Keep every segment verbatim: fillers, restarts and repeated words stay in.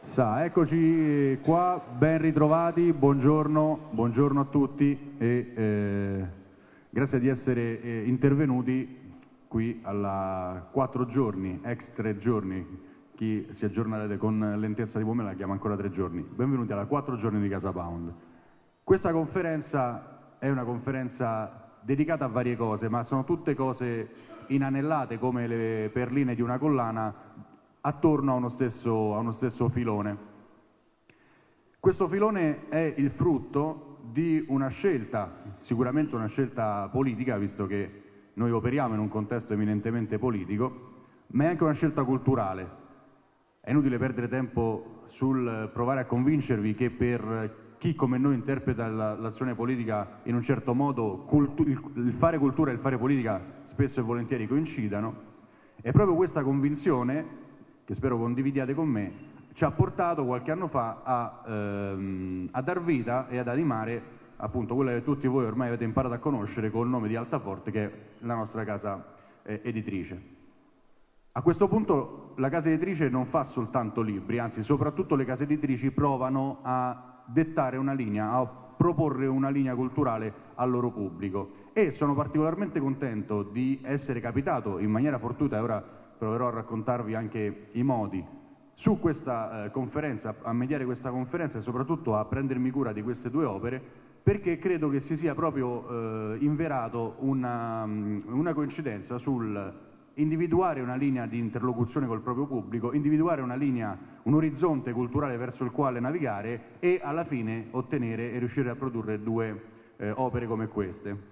Sa, eccoci qua, ben ritrovati, buongiorno, buongiorno a tutti e eh, grazie di essere eh, intervenuti qui alla quattro giorni, ex tre giorni, chi si aggiorna con lentezza di pomeriggio la chiama ancora tre giorni. Benvenuti alla quattro giorni di Casa Pound. Questa conferenza è una conferenza dedicata a varie cose, ma sono tutte cose inanellate come le perline di una collana attorno a uno stesso, a uno stesso filone. Questo filone è il frutto di una scelta, sicuramente una scelta politica, visto che noi operiamo in un contesto eminentemente politico, ma è anche una scelta culturale. È inutile perdere tempo sul provare a convincervi che per chi come noi interpreta l'azione politica in un certo modo, il fare cultura e il fare politica spesso e volentieri coincidano. È proprio questa convinzione, che spero condividiate con me, ci ha portato qualche anno fa a, ehm, a dar vita e ad animare appunto quella che tutti voi ormai avete imparato a conoscere col nome di Altaforte, che è la nostra casa eh, editrice. A questo punto la casa editrice non fa soltanto libri, anzi soprattutto le case editrici provano a dettare una linea, a proporre una linea culturale al loro pubblico, e sono particolarmente contento di essere capitato in maniera fortuita, e ora proverò a raccontarvi anche i modi, su questa eh, conferenza, a mediare questa conferenza e soprattutto a prendermi cura di queste due opere, perché credo che si sia proprio eh, inverato una, una coincidenza sul individuare una linea di interlocuzione col proprio pubblico, individuare una linea, un orizzonte culturale verso il quale navigare e alla fine ottenere e riuscire a produrre due eh, opere come queste.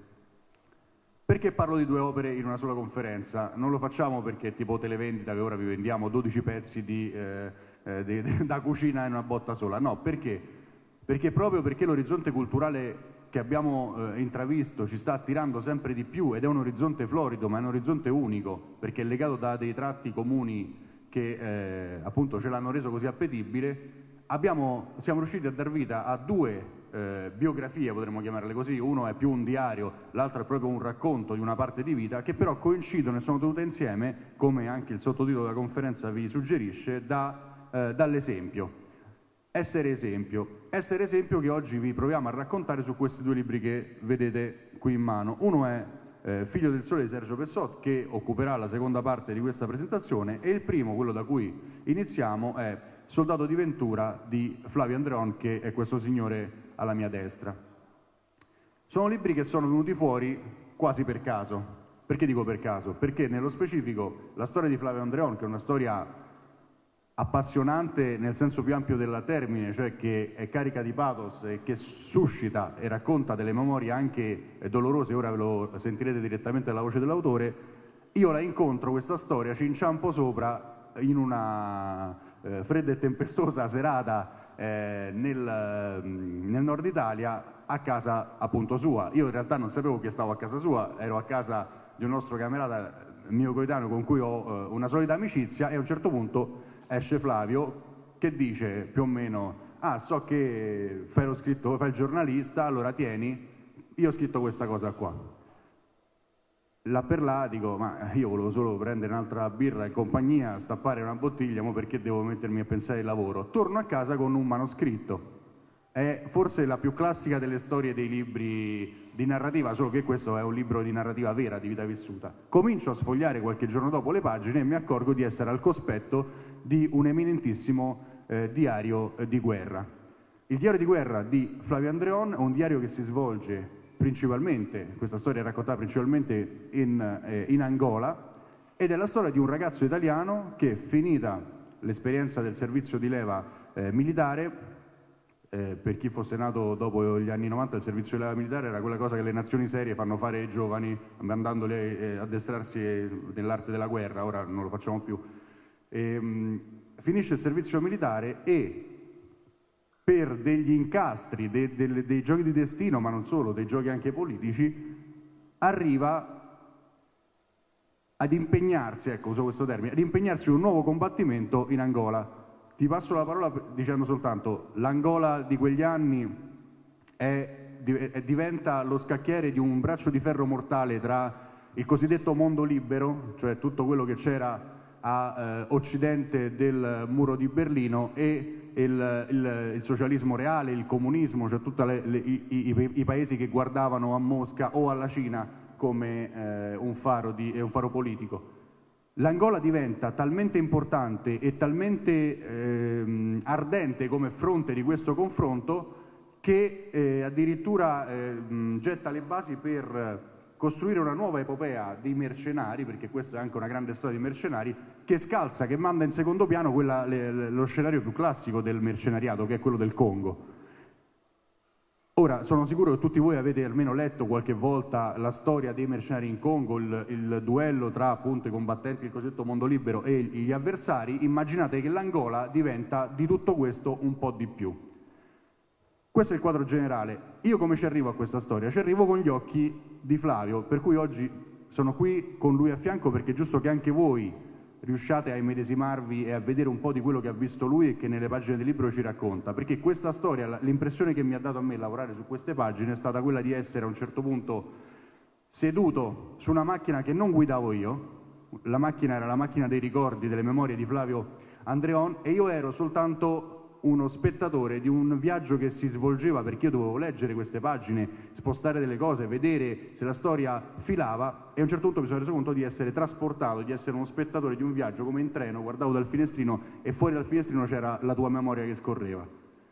Perché parlo di due opere in una sola conferenza? Non lo facciamo perché tipo televendita, che ora vi vendiamo dodici pezzi di, eh, eh, di, di, da cucina in una botta sola. No, perché? Perché proprio perché l'orizzonte culturale che abbiamo eh, intravisto ci sta attirando sempre di più, ed è un orizzonte florido, ma è un orizzonte unico, perché è legato da dei tratti comuni che eh, appunto ce l'hanno reso così appetibile. Abbiamo, siamo riusciti a dar vita a due eh, biografie, potremmo chiamarle così. Uno è più un diario, l'altro è proprio un racconto di una parte di vita, che però coincidono e sono tenute insieme, come anche il sottotitolo della conferenza vi suggerisce, da, eh, dall'esempio. Essere esempio. Essere esempio che oggi vi proviamo a raccontare su questi due libri che vedete qui in mano. Uno è eh, Figlio del Sole di Sergio Pessot, che occuperà la seconda parte di questa presentazione, e il primo, quello da cui iniziamo, è Soldato di Ventura di Flavio Andreon, che è questo signore alla mia destra. Sono libri che sono venuti fuori quasi per caso. Perché dico per caso? Perché nello specifico la storia di Flavio Andreon, che è una storia appassionante nel senso più ampio del termine, cioè che è carica di pathos e che suscita e racconta delle memorie anche dolorose, ora ve lo sentirete direttamente dalla voce dell'autore, io la incontro questa storia, ci inciampo sopra in una Eh, fredda e tempestosa serata eh, nel, nel nord Italia, a casa appunto sua. Io in realtà non sapevo che stavo a casa sua, ero a casa di un nostro camerata, mio coetaneo, con cui ho eh, una solita amicizia, e a un certo punto esce Flavio che dice più o meno: ah, so che fai lo scritto, fai il giornalista, allora tieni, io ho scritto questa cosa qua. Là per là dico: ma io volevo solo prendere un'altra birra in compagnia, stappare una bottiglia, ma perché devo mettermi a pensare al lavoro? Torno a casa con un manoscritto. È forse la più classica delle storie dei libri di narrativa, solo che questo è un libro di narrativa vera, di vita vissuta. Comincio a sfogliare qualche giorno dopo le pagine e mi accorgo di essere al cospetto di un eminentissimo eh, diario eh, di guerra. Il diario di guerra di Flavio Andreon è un diario che si svolge principalmente, questa storia è raccontata principalmente in, eh, in Angola, ed è la storia di un ragazzo italiano che, finita l'esperienza del servizio di leva eh, militare, eh, per chi fosse nato dopo gli anni novanta, il servizio di leva militare era quella cosa che le nazioni serie fanno fare ai giovani, mandandoli eh, a addestrarsi nell'arte della guerra. Ora non lo facciamo più. E, mh, finisce il servizio militare e, per degli incastri, de, de, dei giochi di destino, ma non solo, dei giochi anche politici, arriva ad impegnarsi, ecco, uso questo termine, ad impegnarsi in un nuovo combattimento in Angola. Ti passo la parola dicendo soltanto: l'Angola di quegli anni è, è, diventa lo scacchiere di un braccio di ferro mortale tra il cosiddetto mondo libero, cioè tutto quello che c'era a eh, occidente del muro di Berlino, e il, il, il socialismo reale, il comunismo, cioè tutti i, i, i paesi che guardavano a Mosca o alla Cina come eh, un, faro di, un faro politico. L'Angola diventa talmente importante e talmente eh, ardente come fronte di questo confronto che eh, addirittura eh, getta le basi per costruire una nuova epopea di mercenari, perché questa è anche una grande storia di mercenari, che scalza, che manda in secondo piano quella, le, lo scenario più classico del mercenariato, che è quello del Congo. Ora, sono sicuro che tutti voi avete almeno letto qualche volta la storia dei mercenari in Congo, il, il duello tra appunto i combattenti del cosiddetto mondo libero e gli avversari. Immaginate che l'Angola diventa di tutto questo un po' di più. Questo è il quadro generale. Io come ci arrivo a questa storia? Ci arrivo con gli occhi di Flavio, per cui oggi sono qui con lui a fianco, perché è giusto che anche voi riusciate a immedesimarvi e a vedere un po' di quello che ha visto lui e che nelle pagine del libro ci racconta, perché questa storia, l'impressione che mi ha dato a me lavorare su queste pagine è stata quella di essere a un certo punto seduto su una macchina che non guidavo io. La macchina era la macchina dei ricordi, delle memorie di Flavio Andreon, e io ero soltanto uno spettatore di un viaggio che si svolgeva, perché io dovevo leggere queste pagine, spostare delle cose, vedere se la storia filava, e a un certo punto mi sono reso conto di essere trasportato, di essere uno spettatore di un viaggio come in treno. Guardavo dal finestrino e fuori dal finestrino c'era la tua memoria che scorreva.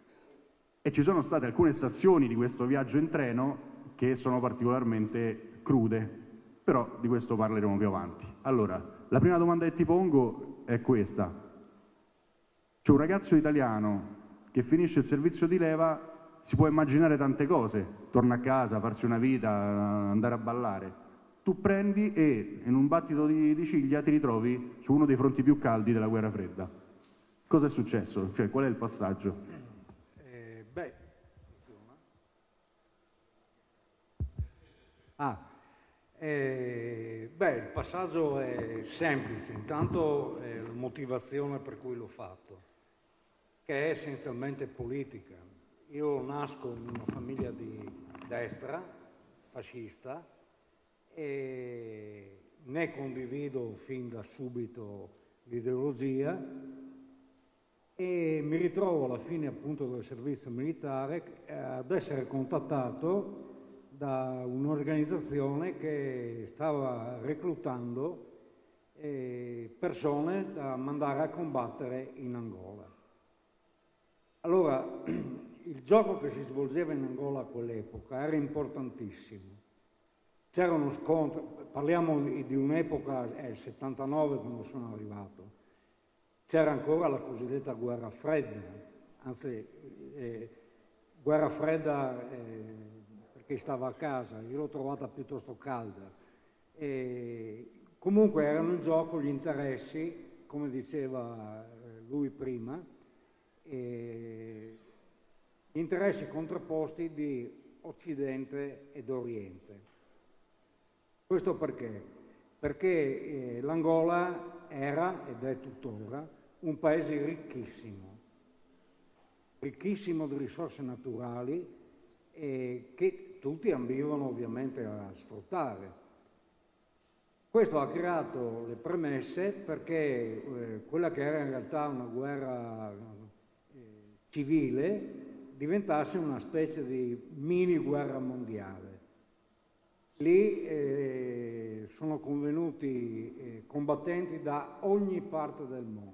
E ci sono state alcune stazioni di questo viaggio in treno che sono particolarmente crude, però di questo parleremo più avanti. Allora, la prima domanda che ti pongo è questa. C'è un ragazzo italiano che finisce il servizio di leva, si può immaginare tante cose, torna a casa, farsi una vita, andare a ballare. Tu prendi e in un battito di, di ciglia ti ritrovi su uno dei fronti più caldi della guerra fredda. Cosa è successo? Cioè, qual è il passaggio? Eh, beh, ah, eh, beh, il passaggio è semplice. Intanto è la motivazione per cui l'ho fatto, che è essenzialmente politica. Io nasco in una famiglia di destra, fascista, e ne condivido fin da subito l'ideologia, e mi ritrovo alla fine appunto del servizio militare ad essere contattato da un'organizzazione che stava reclutando eh, persone da mandare a combattere in Angola. Allora, il gioco che si svolgeva in Angola a quell'epoca era importantissimo. C'erano scontri, parliamo di un'epoca, è il settantanove quando sono arrivato, c'era ancora la cosiddetta guerra fredda, anzi, eh, guerra fredda eh, perché stava a casa, io l'ho trovata piuttosto calda. E comunque erano in gioco gli interessi, come diceva lui prima, e gli interessi contrapposti di Occidente ed Oriente. Questo perché? Perché eh, l'Angola era, ed è tuttora, un paese ricchissimo, ricchissimo di risorse naturali eh, che tutti ambivano ovviamente a sfruttare. Questo ha creato le premesse perché eh, quella che era in realtà una guerra eh, civile diventasse una specie di mini guerra mondiale. Lì eh, sono convenuti eh, combattenti da ogni parte del mondo.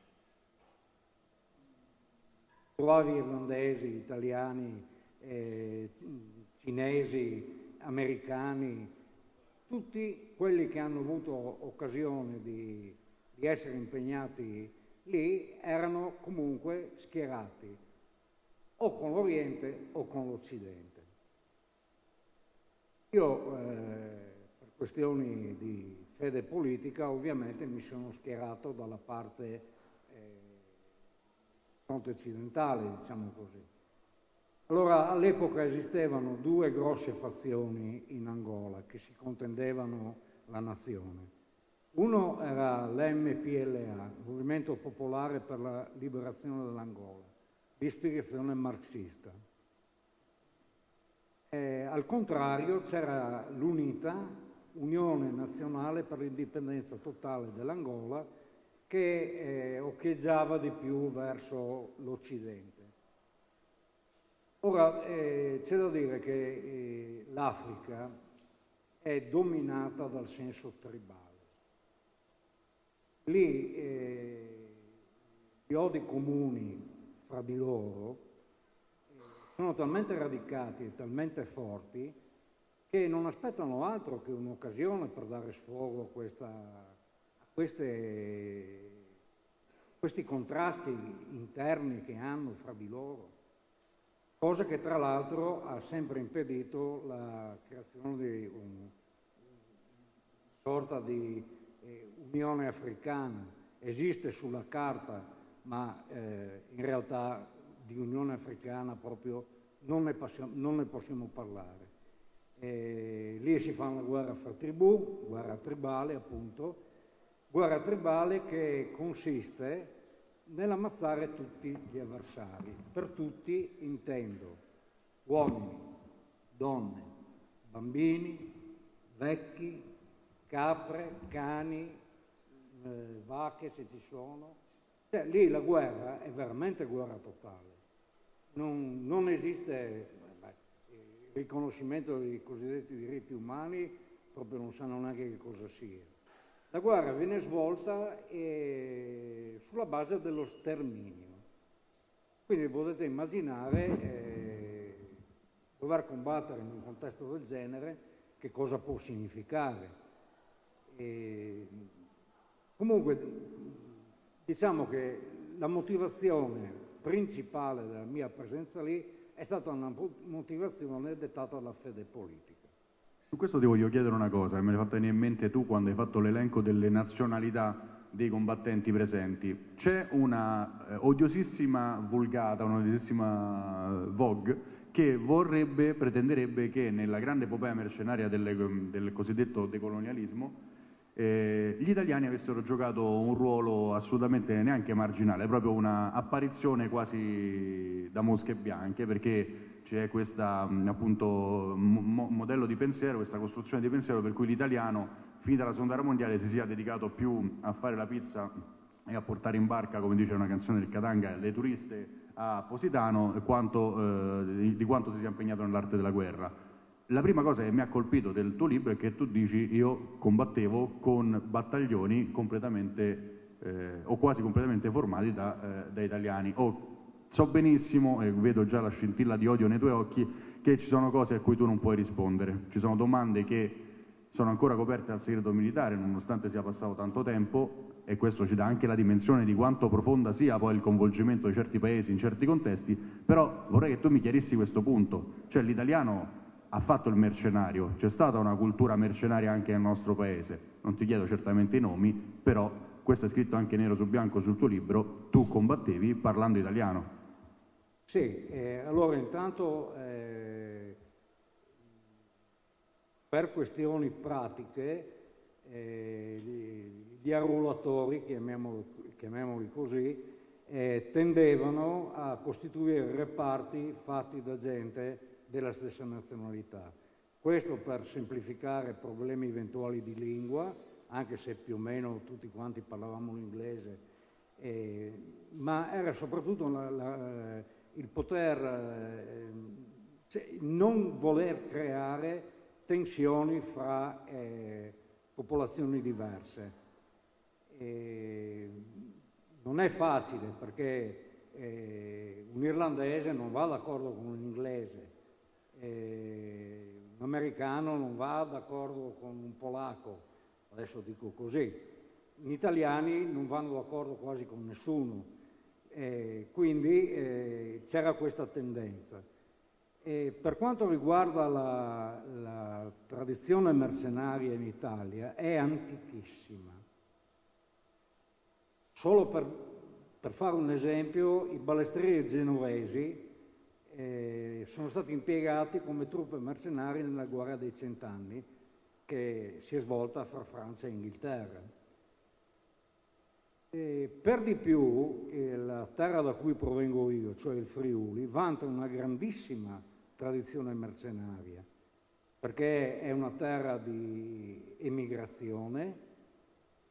Trovavi irlandesi, italiani, eh, cinesi, americani, tutti quelli che hanno avuto occasione di, di essere impegnati lì erano comunque schierati o con l'Oriente o con l'Occidente. Io, eh, per questioni di fede politica, ovviamente mi sono schierato dalla parte eh, fronte occidentale, diciamo così. Allora, all'epoca esistevano due grosse fazioni in Angola che si contendevano la nazione. Uno era l'M P L A, Movimento Popolare per la Liberazione dell'Angola, di ispirazione marxista. Eh, al contrario c'era l'UNITA, Unione Nazionale per l'Indipendenza Totale dell'Angola, che eh, occhieggiava di più verso l'Occidente. Ora, eh, c'è da dire che eh, l'Africa è dominata dal senso tribale. Lì eh, gli odi comuni fra di loro eh, sono talmente radicati e talmente forti che non aspettano altro che un'occasione per dare sfogo a, questa, a queste, questi contrasti interni che hanno fra di loro. Cosa che tra l'altro ha sempre impedito la creazione di una sorta di eh, Unione Africana. Esiste sulla carta, ma eh, in realtà di Unione Africana proprio non ne, passiamo, non ne possiamo parlare. Eh, lì si fa una guerra fra tribù, guerra tribale appunto, guerra tribale che consiste nell'ammazzare tutti gli avversari. Per tutti intendo uomini, donne, bambini, vecchi, capre, cani, eh, vacche se ci sono. Cioè, lì la guerra è veramente guerra totale. Non, non esiste beh, il riconoscimento dei cosiddetti diritti umani, proprio non sanno neanche che cosa sia. La guerra viene svolta eh, sulla base dello sterminio. Quindi potete immaginare eh, dover combattere in un contesto del genere che cosa può significare. E, comunque, diciamo che la motivazione principale della mia presenza lì è stata una motivazione dettata dalla fede politica. Su questo ti voglio chiedere una cosa, che me l'hai fatta venire in mente tu quando hai fatto l'elenco delle nazionalità dei combattenti presenti. C'è una eh, odiosissima vulgata, una odiosissima Vogue, che vorrebbe, pretenderebbe che nella grande epopea mercenaria delle, del cosiddetto decolonialismo eh, gli italiani avessero giocato un ruolo assolutamente neanche marginale, proprio una apparizione quasi da mosche bianche, perché c'è questo appunto mo modello di pensiero, questa costruzione di pensiero per cui l'italiano, finita la seconda guerra mondiale, si sia dedicato più a fare la pizza e a portare in barca, come dice una canzone del Katanga, le turiste a Positano, quanto, eh, di quanto si sia impegnato nell'arte della guerra. La prima cosa che mi ha colpito del tuo libro è che tu dici: io combattevo con battaglioni completamente eh, o quasi completamente formati da, eh, da italiani. Oh, so benissimo, e vedo già la scintilla di odio nei tuoi occhi, che ci sono cose a cui tu non puoi rispondere. Ci sono domande che sono ancora coperte dal segreto militare, nonostante sia passato tanto tempo, e questo ci dà anche la dimensione di quanto profonda sia poi il coinvolgimento di certi paesi in certi contesti. Però vorrei che tu mi chiarissi questo punto, cioè l'italiano ha fatto il mercenario, c'è stata una cultura mercenaria anche nel nostro paese, non ti chiedo certamente i nomi, però questo è scritto anche nero su bianco sul tuo libro, tu combattevi parlando italiano. Sì, eh, allora intanto eh, per questioni pratiche eh, gli, gli arruolatori, chiamiamoli, chiamiamoli così, eh, tendevano a costituire reparti fatti da gente della stessa nazionalità. Questo per semplificare problemi eventuali di lingua, anche se più o meno tutti quanti parlavamo l'inglese, eh, ma era soprattutto la, la, il poter eh, cioè, non voler creare tensioni fra eh, popolazioni diverse. E non è facile perché eh, un irlandese non va d'accordo con un inglese, eh, un americano non va d'accordo con un polacco, adesso dico così, gli italiani non vanno d'accordo quasi con nessuno. Eh, quindi eh, c'era questa tendenza. E per quanto riguarda la, la tradizione mercenaria in Italia, è antichissima. Solo per, per fare un esempio, i balestrieri genovesi eh, sono stati impiegati come truppe mercenarie nella guerra dei cent'anni che si è svolta fra Francia e Inghilterra. E per di più, eh, la terra da cui provengo io, cioè il Friuli, vanta una grandissima tradizione mercenaria, perché è una terra di emigrazione,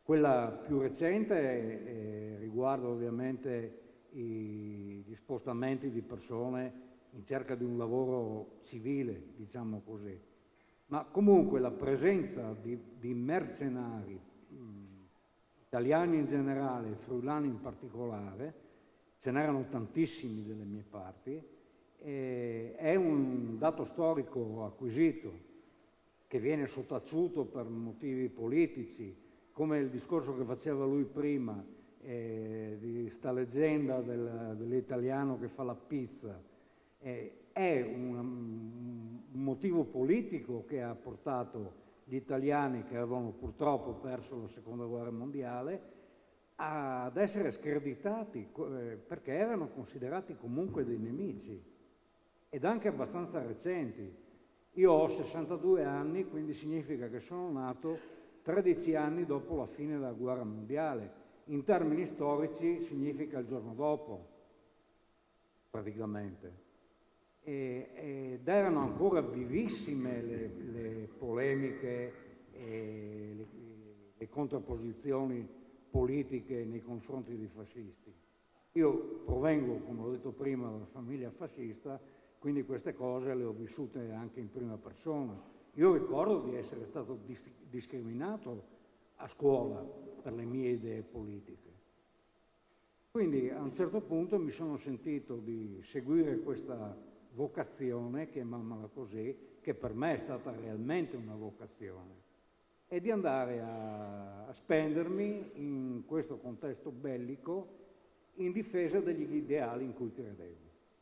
Quella più recente eh, riguarda ovviamente i, gli spostamenti di persone in cerca di un lavoro civile, diciamo così. Ma comunque la presenza di, di mercenari, mh, italiani in generale, friulani in particolare, ce n'erano tantissimi delle mie parti, e è un dato storico acquisito che viene sottaciuto per motivi politici, come il discorso che faceva lui prima, eh, di sta leggenda del, dell'italiano che fa la pizza. Eh, è un, un motivo politico che ha portato gli italiani, che avevano purtroppo perso la seconda guerra mondiale, ad essere screditati eh, perché erano considerati comunque dei nemici, ed anche abbastanza recenti. Io ho sessantadue anni, quindi significa che sono nato tredici anni dopo la fine della guerra mondiale. In termini storici significa il giorno dopo, praticamente. E, ed erano ancora vivissime le, le polemiche e le, le contrapposizioni politiche nei confronti dei fascisti. Io provengo, come ho detto prima, da una famiglia fascista, quindi queste cose le ho vissute anche in prima persona. Io ricordo di essere stato dis- discriminato a scuola per le mie idee politiche. Quindi a un certo punto mi sono sentito di seguire questa vocazione, chiamiamola così, che per me è stata realmente una vocazione, e di andare a, a spendermi in questo contesto bellico in difesa degli ideali in cui credevo.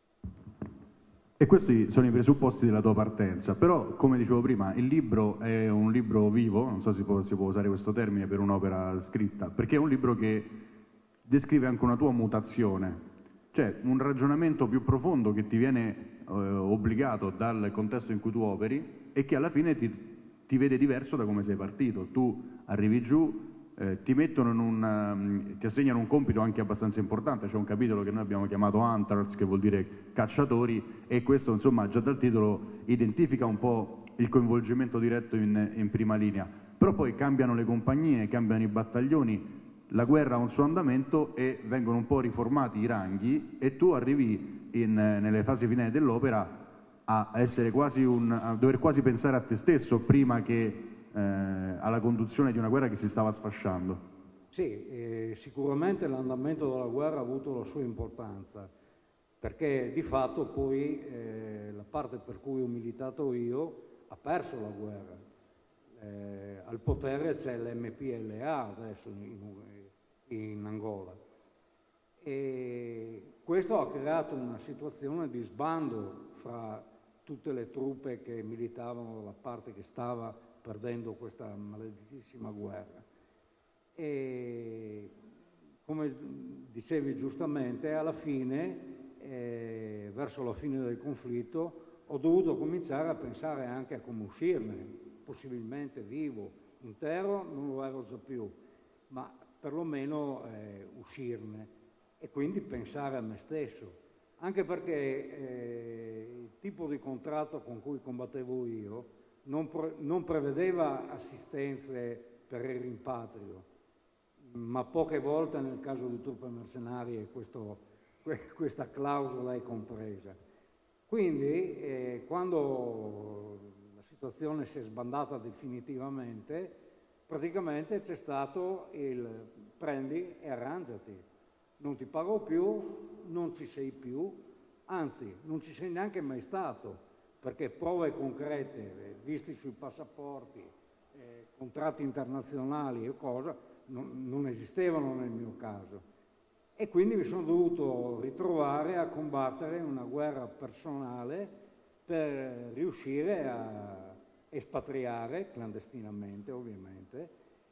E questi sono i presupposti della tua partenza, però come dicevo prima il libro è un libro vivo, non so se si può, si può usare questo termine per un'opera scritta, perché è un libro che descrive anche una tua mutazione, cioè un ragionamento più profondo che ti viene eh, obbligato dal contesto in cui tu operi e che alla fine ti, ti vede diverso da come sei partito. Tu arrivi giù, Eh, ti mettono in un, um, ti assegnano un compito anche abbastanza importante. C'è un capitolo che noi abbiamo chiamato Hunters, che vuol dire cacciatori, e questo insomma già dal titolo identifica un po' il coinvolgimento diretto in, in prima linea. Però poi cambiano le compagnie, cambiano i battaglioni, la guerra ha un suo andamento e vengono un po' riformati i ranghi, e tu arrivi in, nelle fasi finali dell'opera a essere quasi un, a dover quasi pensare a te stesso prima che Eh, alla conduzione di una guerra che si stava sfasciando. Sì, eh, sicuramente l'andamento della guerra ha avuto la sua importanza, perché di fatto poi eh, la parte per cui ho militato io ha perso la guerra. Eh, al potere c'è l'M P L A adesso in, in Angola, e questo ha creato una situazione di sbando fra tutte le truppe che militavano dalla parte che stava perdendo questa maledetissima guerra. E come dicevi giustamente, alla fine, eh, verso la fine del conflitto, ho dovuto cominciare a pensare anche a come uscirne, possibilmente vivo, intero non lo ero già più, ma perlomeno eh, uscirne, e quindi pensare a me stesso, anche perché eh, il tipo di contratto con cui combattevo io Non, pre- non prevedeva assistenze per il rimpatrio, ma poche volte nel caso di truppe mercenarie questo, que- questa clausola è compresa. Quindi eh, quando la situazione si è sbandata definitivamente, praticamente c'è stato il prendi e arrangiati, non ti pago più, non ci sei più, anzi non ci sei neanche mai stato, perché prove concrete, visti sui passaporti, eh, contratti internazionali e cosa, non, non esistevano nel mio caso. E quindi mi sono dovuto ritrovare a combattere una guerra personale per riuscire a espatriare, clandestinamente ovviamente,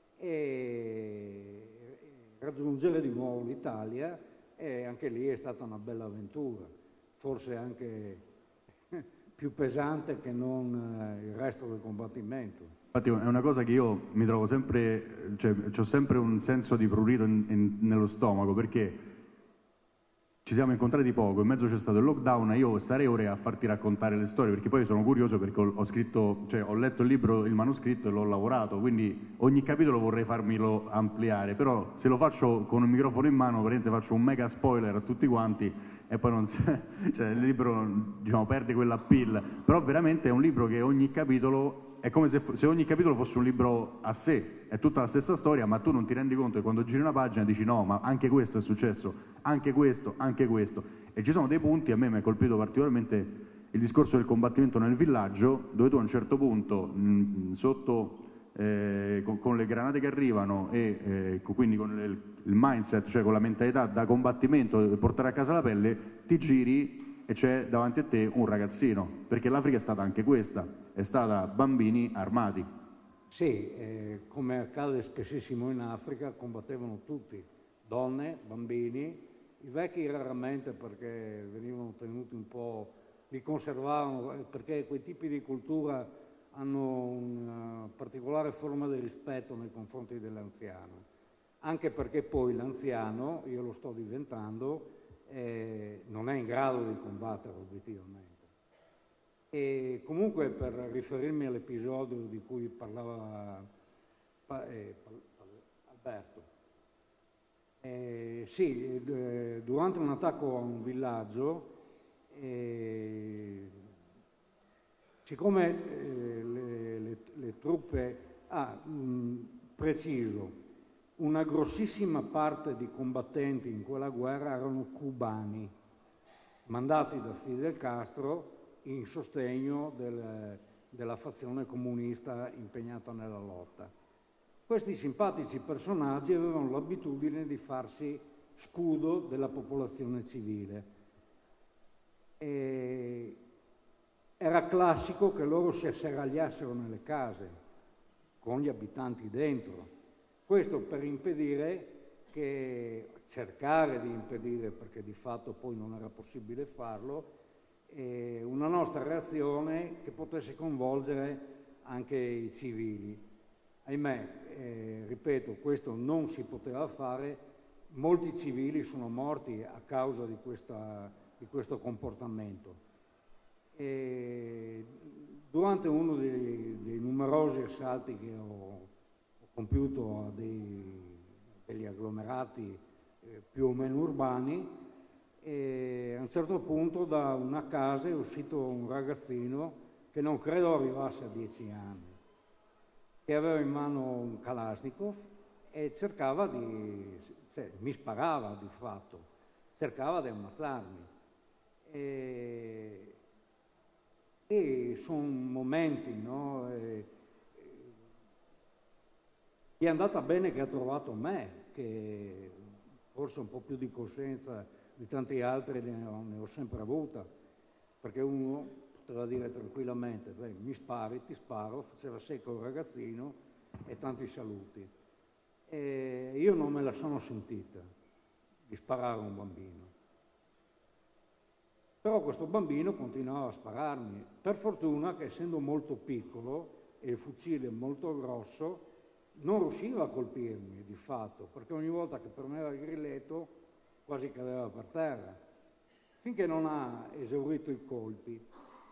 e raggiungere di nuovo l'Italia, e anche lì è stata una bella avventura, forse anche più pesante che non il resto del combattimento. Infatti è una cosa che io mi trovo sempre, cioè ho sempre un senso di prurito in, in, nello stomaco, perché ci siamo incontrati poco, in mezzo c'è stato il lockdown, io starei ore a farti raccontare le storie, perché poi sono curioso, perché ho, ho scritto, cioè ho letto il libro, il manoscritto e l'ho lavorato, quindi ogni capitolo vorrei farmelo ampliare, però se lo faccio con un microfono in mano, veramente faccio un mega spoiler a tutti quanti e poi non cioè il libro, diciamo, perde quell'appeal, però veramente è un libro che ogni capitolo è come se, se ogni capitolo fosse un libro a sé, è tutta la stessa storia, ma tu non ti rendi conto che quando giri una pagina dici no, ma anche questo è successo, anche questo, anche questo. E ci sono dei punti, a me mi ha colpito particolarmente il discorso del combattimento nel villaggio, dove tu a un certo punto, mh, sotto, eh, con, con le granate che arrivano e eh, quindi con il, il mindset, cioè con la mentalità da combattimento, di portare a casa la pelle, ti giri e c'è davanti a te un ragazzino, perché l'Africa è stata anche questa, è stata bambini armati. Sì, eh, come accade spessissimo in Africa, combattevano tutti, donne, bambini, i vecchi raramente perché venivano tenuti un po', li conservavano, perché quei tipi di cultura hanno una particolare forma di rispetto nei confronti dell'anziano, anche perché poi l'anziano, io lo sto diventando, eh, non è in grado di combattere obiettivamente. E comunque, per riferirmi all'episodio di cui parlava pa, eh, Alberto, eh, sì, eh, durante un attacco a un villaggio, eh, siccome eh, le, le, le truppe, ah, mh, preciso, una grossissima parte di combattenti in quella guerra erano cubani, mandati da Fidel Castro in sostegno del, della fazione comunista impegnata nella lotta. Questi simpatici personaggi avevano l'abitudine di farsi scudo della popolazione civile. E era classico che loro si asserragliassero nelle case, con gli abitanti dentro. Questo per impedire che, cercare di impedire, perché di fatto poi non era possibile farlo, eh, una nostra reazione che potesse coinvolgere anche i civili. Ahimè, eh, ripeto, questo non si poteva fare, molti civili sono morti a causa di, questa, di questo comportamento. E durante uno dei, dei numerosi assalti che ho, ho compiuto a dei, degli agglomerati eh, più o meno urbani, e a un certo punto da una casa è uscito un ragazzino che non credo arrivasse a dieci anni, che aveva in mano un Kalashnikov e cercava di, cioè mi sparava di fatto, cercava di ammazzarmi. E, e sono momenti, no? E, gli è andata bene che ha trovato me, che forse un po' più di coscienza di tanti altri ne ho, ne ho sempre avuta, perché uno poteva dire tranquillamente, beh, mi spari, ti sparo, faceva secco il ragazzino e tanti saluti. E io non me la sono sentita di sparare a un bambino. Però questo bambino continuava a spararmi. Per fortuna che, essendo molto piccolo e il fucile molto grosso, non riusciva a colpirmi di fatto, perché ogni volta che premeva il grilletto quasi cadeva per terra, finché non ha esaurito i colpi.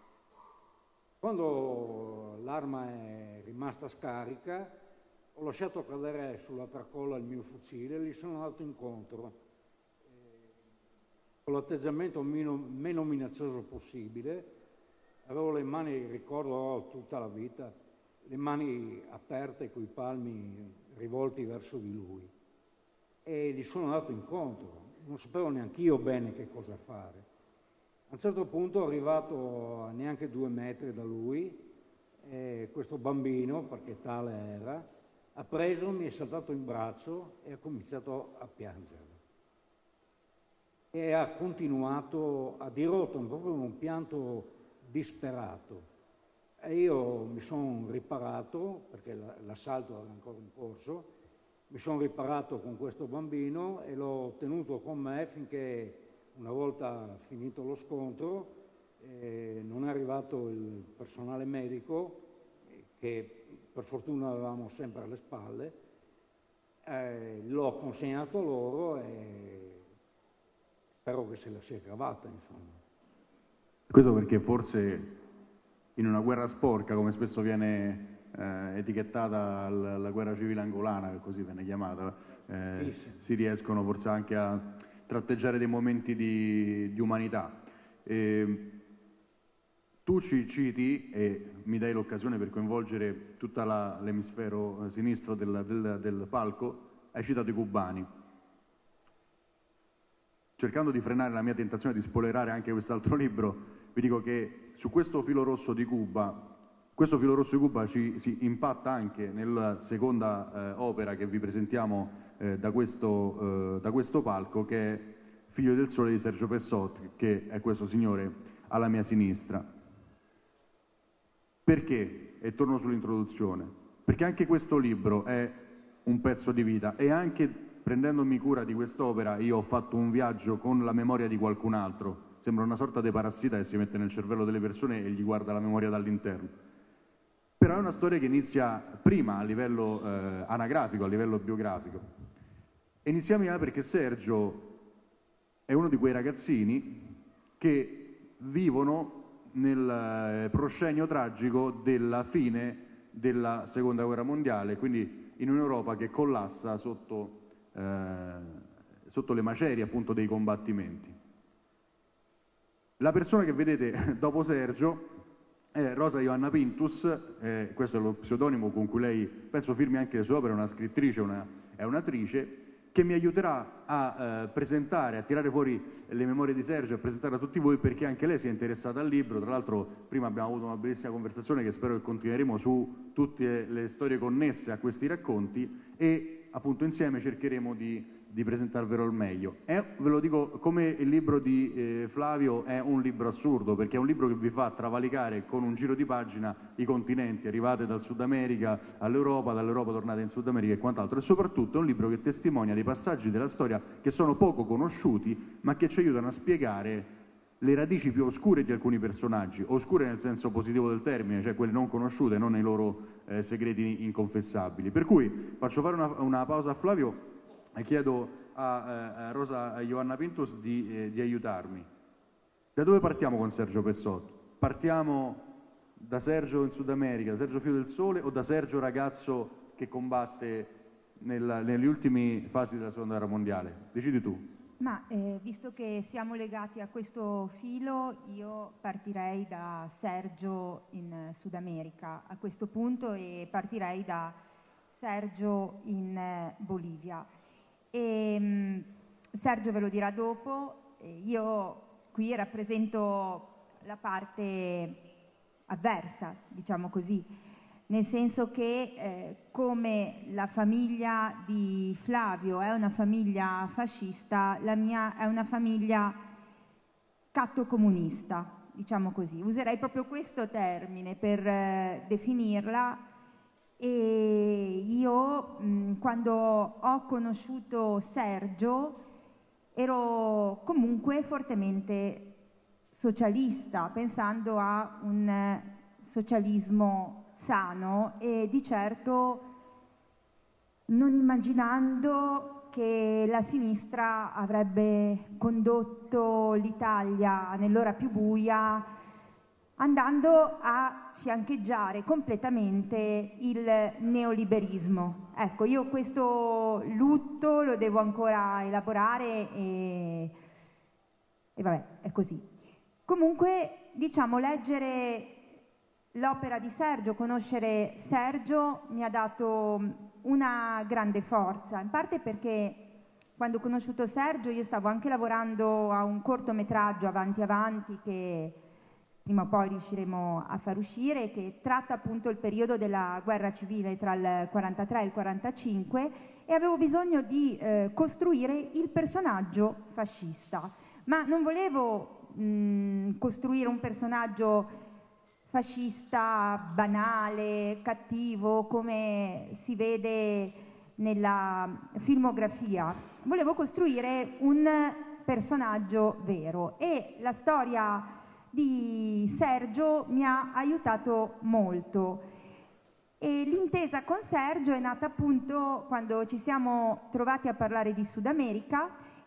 Quando l'arma è rimasta scarica, ho lasciato cadere sulla tracolla il mio fucile e gli sono andato incontro, eh, con l'atteggiamento meno, meno minaccioso possibile. Avevo le mani, ricordo tutta la vita, le mani aperte coi palmi rivolti verso di lui, e gli sono andato incontro. Non sapevo neanche io bene che cosa fare. A un certo punto, arrivato a neanche due metri da lui, eh, questo bambino, perché tale era, ha preso, mi è saltato in braccio e ha cominciato a piangere. E ha continuato a dirotto, proprio un pianto disperato. E io mi sono riparato, perché l'assalto era ancora in corso, mi sono riparato con questo bambino e l'ho tenuto con me finché, una volta finito lo scontro, eh, non è arrivato il personale medico, eh, che per fortuna avevamo sempre alle spalle, eh, l'ho consegnato loro e spero che se la sia cavata, insomma. Questo perché forse in una guerra sporca, come spesso viene eh, etichettata la, la guerra civile angolana, che così viene chiamata, eh, si riescono forse anche a tratteggiare dei momenti di, di umanità. E, tu ci citi, e mi dai l'occasione per coinvolgere tutto l'emisfero sinistro del, del, del palco, hai citato i cubani. Cercando di frenare la mia tentazione di spoilerare anche quest'altro libro, vi dico che su questo filo rosso di Cuba, questo filo rosso di Cuba ci si impatta anche nella seconda eh, opera che vi presentiamo eh, da, questo, eh, da questo palco, che è Figlio del Sole di Sergio Pessot, che è questo signore alla mia sinistra. Perché? E torno sull'introduzione. Perché anche questo libro è un pezzo di vita, e anche prendendomi cura di quest'opera io ho fatto un viaggio con la memoria di qualcun altro. Sembra una sorta di parassita che si mette nel cervello delle persone e gli guarda la memoria dall'interno. Però è una storia che inizia prima a livello eh, anagrafico, a livello biografico. E iniziamo là perché Sergio è uno di quei ragazzini che vivono nel proscenio tragico della fine della Seconda Guerra Mondiale, quindi in un'Europa che collassa sotto, eh, sotto le macerie appunto dei combattimenti. La persona che vedete dopo Sergio è Rosa Ioanna Pintus, eh, questo è lo pseudonimo con cui lei, penso, firmi anche le sue opere, è una scrittrice, una, è un'attrice, che mi aiuterà a eh, presentare, a tirare fuori le memorie di Sergio e a presentare a tutti voi, perché anche lei si è interessata al libro. Tra l'altro prima abbiamo avuto una bellissima conversazione che spero che continueremo su tutte le storie connesse a questi racconti, e appunto insieme cercheremo di, di presentarvelo al meglio. È, ve lo dico, come il libro di eh, Flavio, è un libro assurdo, perché è un libro che vi fa travalicare con un giro di pagina i continenti, arrivate dal Sud America all'Europa, dall'Europa tornate in Sud America e quant'altro, e soprattutto è un libro che testimonia dei passaggi della storia che sono poco conosciuti, ma che ci aiutano a spiegare le radici più oscure di alcuni personaggi, oscure nel senso positivo del termine, cioè quelle non conosciute, non nei loro eh, segreti inconfessabili. Per cui faccio fare una, una pausa a Flavio e chiedo a, a Rosa a Ioanna Pintus di, eh, di aiutarmi. Da dove partiamo con Sergio Pessot? Partiamo da Sergio in Sud America, da Sergio Figlio del Sole, o da Sergio ragazzo che combatte nella, nelle ultime fasi della Seconda Guerra Mondiale? Decidi tu. Ma eh, visto che siamo legati a questo filo, io partirei da Sergio in Sud America a questo punto, e partirei da Sergio in eh, Bolivia. E, mh, Sergio ve lo dirà dopo, eh, io qui rappresento la parte avversa, diciamo così, nel senso che eh, come la famiglia di Flavio è una famiglia fascista, la mia è una famiglia cattocomunista, diciamo così. Userei proprio questo termine per eh, definirla. E io mh, quando ho conosciuto Sergio ero comunque fortemente socialista, pensando a un eh, socialismo sano, e di certo non immaginando che la sinistra avrebbe condotto l'Italia nell'ora più buia, andando a fiancheggiare completamente il neoliberismo. Ecco, io questo lutto lo devo ancora elaborare e, e vabbè, è così. Comunque, diciamo, leggere l'opera di Sergio, conoscere Sergio mi ha dato una grande forza, in parte perché quando ho conosciuto Sergio io stavo anche lavorando a un cortometraggio Avanti Avanti, che prima o poi riusciremo a far uscire, che tratta appunto il periodo della guerra civile tra il quarantatré e il quarantacinque, e avevo bisogno di eh, costruire il personaggio fascista, ma non volevo mh, costruire un personaggio fascista, banale, cattivo, come si vede nella filmografia. Volevo costruire un personaggio vero, e la storia di Sergio mi ha aiutato molto. E l'intesa con Sergio è nata appunto quando ci siamo trovati a parlare di Sud America,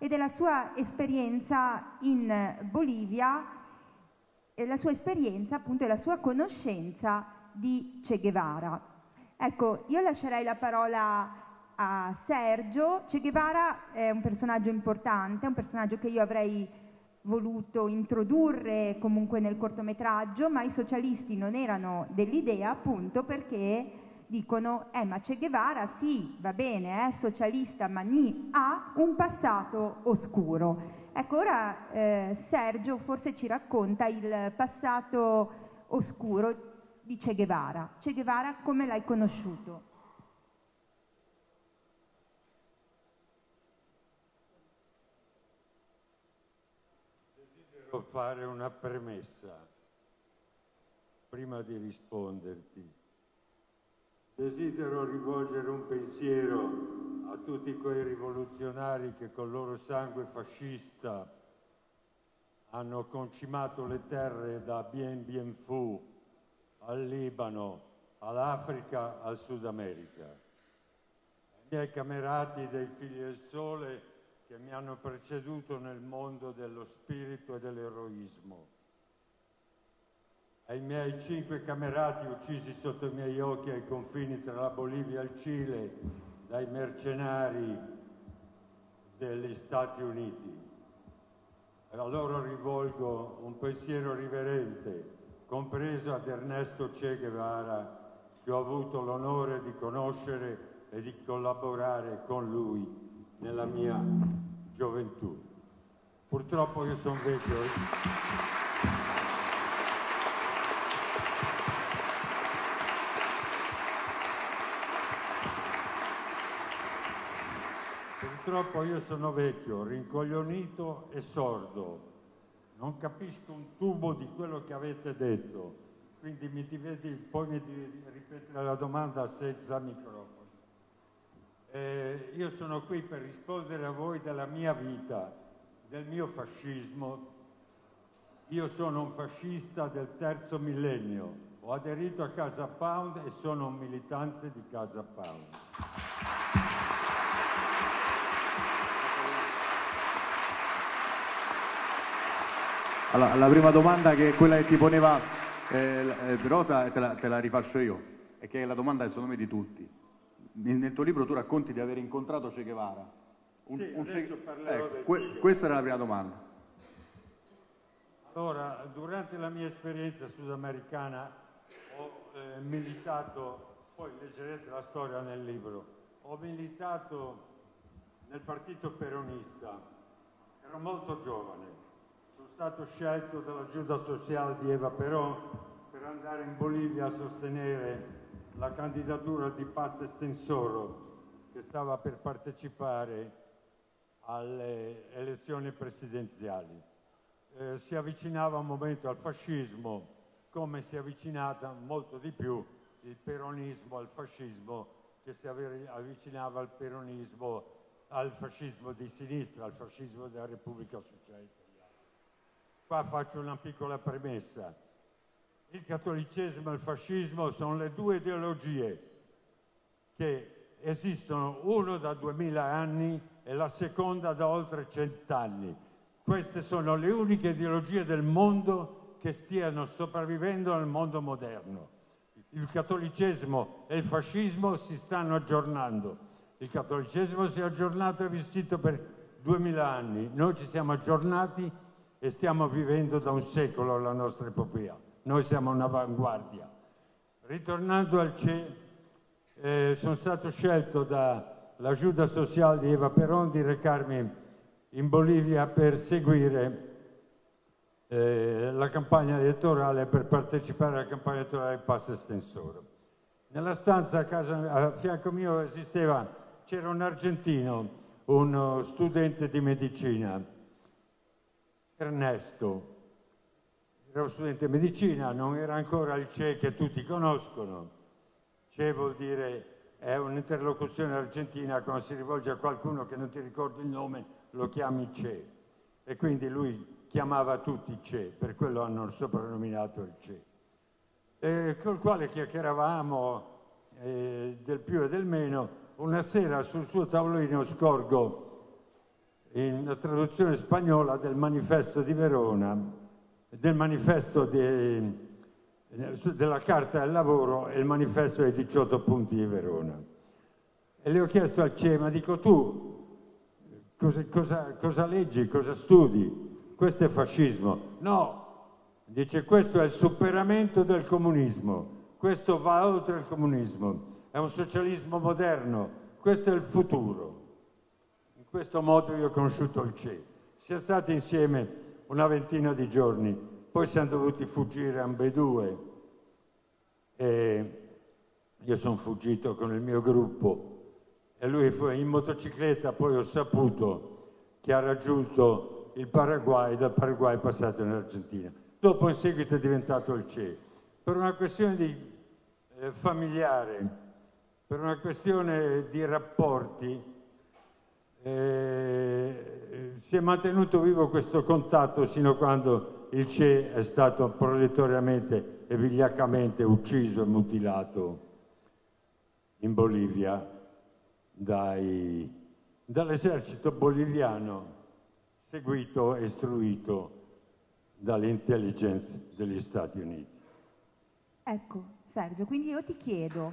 e della sua esperienza in Bolivia, e la sua esperienza appunto e la sua conoscenza di Che Guevara. Ecco, io lascerei la parola a Sergio. Che Guevara è un personaggio importante, è un personaggio che io avrei voluto introdurre comunque nel cortometraggio, ma i socialisti non erano dell'idea, appunto perché dicono eh ma Che Guevara sì, va bene, è socialista, ma ni ha un passato oscuro. Ecco, ora eh, Sergio forse ci racconta il passato oscuro di Che Guevara. Che Guevara, come l'hai conosciuto? Desidero fare una premessa prima di risponderti. Desidero rivolgere un pensiero a tutti quei rivoluzionari che col loro sangue fascista hanno concimato le terre da Bien Bien Phu al Libano, all'Africa, al Sud America. Ai miei camerati dei Figli del Sole che mi hanno preceduto nel mondo dello spirito e dell'eroismo. Ai miei cinque camerati uccisi sotto i miei occhi ai confini tra la Bolivia e il Cile dai mercenari degli Stati Uniti. E a loro rivolgo un pensiero riverente, compreso ad Ernesto Che Guevara, che ho avuto l'onore di conoscere e di collaborare con lui nella mia gioventù. Purtroppo io sono vecchio. Purtroppo io sono vecchio, rincoglionito e sordo. Non capisco un tubo di quello che avete detto, quindi mi diventi, poi mi devi ripetere la domanda senza microfono. Eh, io sono qui per rispondere a voi della mia vita, del mio fascismo. Io sono un fascista del terzo millennio. Ho aderito a Casa Pound e sono un militante di Casa Pound. Allora, la prima domanda, che è quella che ti poneva eh, Rosa, te la, te la rifaccio io, e che è la domanda secondo me di tutti. Nel, nel tuo libro tu racconti di aver incontrato Che Guevara. Un, sì, un adesso che... parlerò ecco, del que, questa era la prima domanda. Allora, durante la mia esperienza sudamericana ho eh, militato, poi leggerete la storia nel libro, ho militato nel partito peronista, ero molto giovane. Sono stato scelto dalla Giunta Social di Eva Perón per andare in Bolivia a sostenere la candidatura di Paz Estensoro, che stava per partecipare alle elezioni presidenziali. Eh, si avvicinava un momento al fascismo, come si è avvicinata molto di più il peronismo al fascismo, che si avvicinava al peronismo, al fascismo di sinistra, al fascismo della Repubblica Sociale Italiana. Qua faccio una piccola premessa. Il cattolicesimo e il fascismo sono le due ideologie che esistono, uno da duemila anni e la seconda da oltre cent'anni. Queste sono le uniche ideologie del mondo che stiano sopravvivendo nel mondo moderno. Il cattolicesimo e il fascismo si stanno aggiornando. Il cattolicesimo si è aggiornato e vestito per duemila anni. Noi ci siamo aggiornati e stiamo vivendo da un secolo la nostra epopea. Noi siamo un'avanguardia. Ritornando al Che, eh, sono stato scelto dalla Giunta Social di Eva Perón di recarmi in Bolivia per seguire eh, la campagna elettorale, per partecipare alla campagna elettorale di Paz Estensoro. Nella stanza a, casa, a fianco mio esisteva, c'era un argentino, uno studente di medicina, Ernesto. Era uno studente di medicina, non era ancora il Che che tutti conoscono. Che vuol dire, è un'interlocuzione argentina, quando si rivolge a qualcuno che non ti ricordi il nome, lo chiami Che. E quindi lui chiamava tutti Che, per quello hanno soprannominato il Che. E col quale chiacchieravamo eh, del più e del meno. Una sera sul suo tavolino scorgo in una traduzione spagnola del manifesto di Verona, del manifesto di, della Carta del Lavoro e il manifesto dei diciotto punti di Verona. E le ho chiesto al C E, ma dico, tu cosa, cosa, cosa leggi, cosa studi? Questo è fascismo. No, dice, questo è il superamento del comunismo, questo va oltre il comunismo, è un socialismo moderno, questo è il futuro. In questo modo io ho conosciuto il C E. Siamo stati insieme una ventina di giorni, poi siamo dovuti fuggire ambedue e io sono fuggito con il mio gruppo e lui fu in motocicletta, poi ho saputo che ha raggiunto il Paraguay, dal Paraguay è passato in Argentina. Dopo in seguito è diventato il C E. Per una questione di, eh, familiare, per una questione di rapporti, eh, si è mantenuto vivo questo contatto sino a quando il C E è stato proletariamente e vigliaccamente ucciso e mutilato in Bolivia dai, dall'esercito boliviano, seguito e istruito dall'intelligence degli Stati Uniti. Ecco, Sergio, quindi io ti chiedo,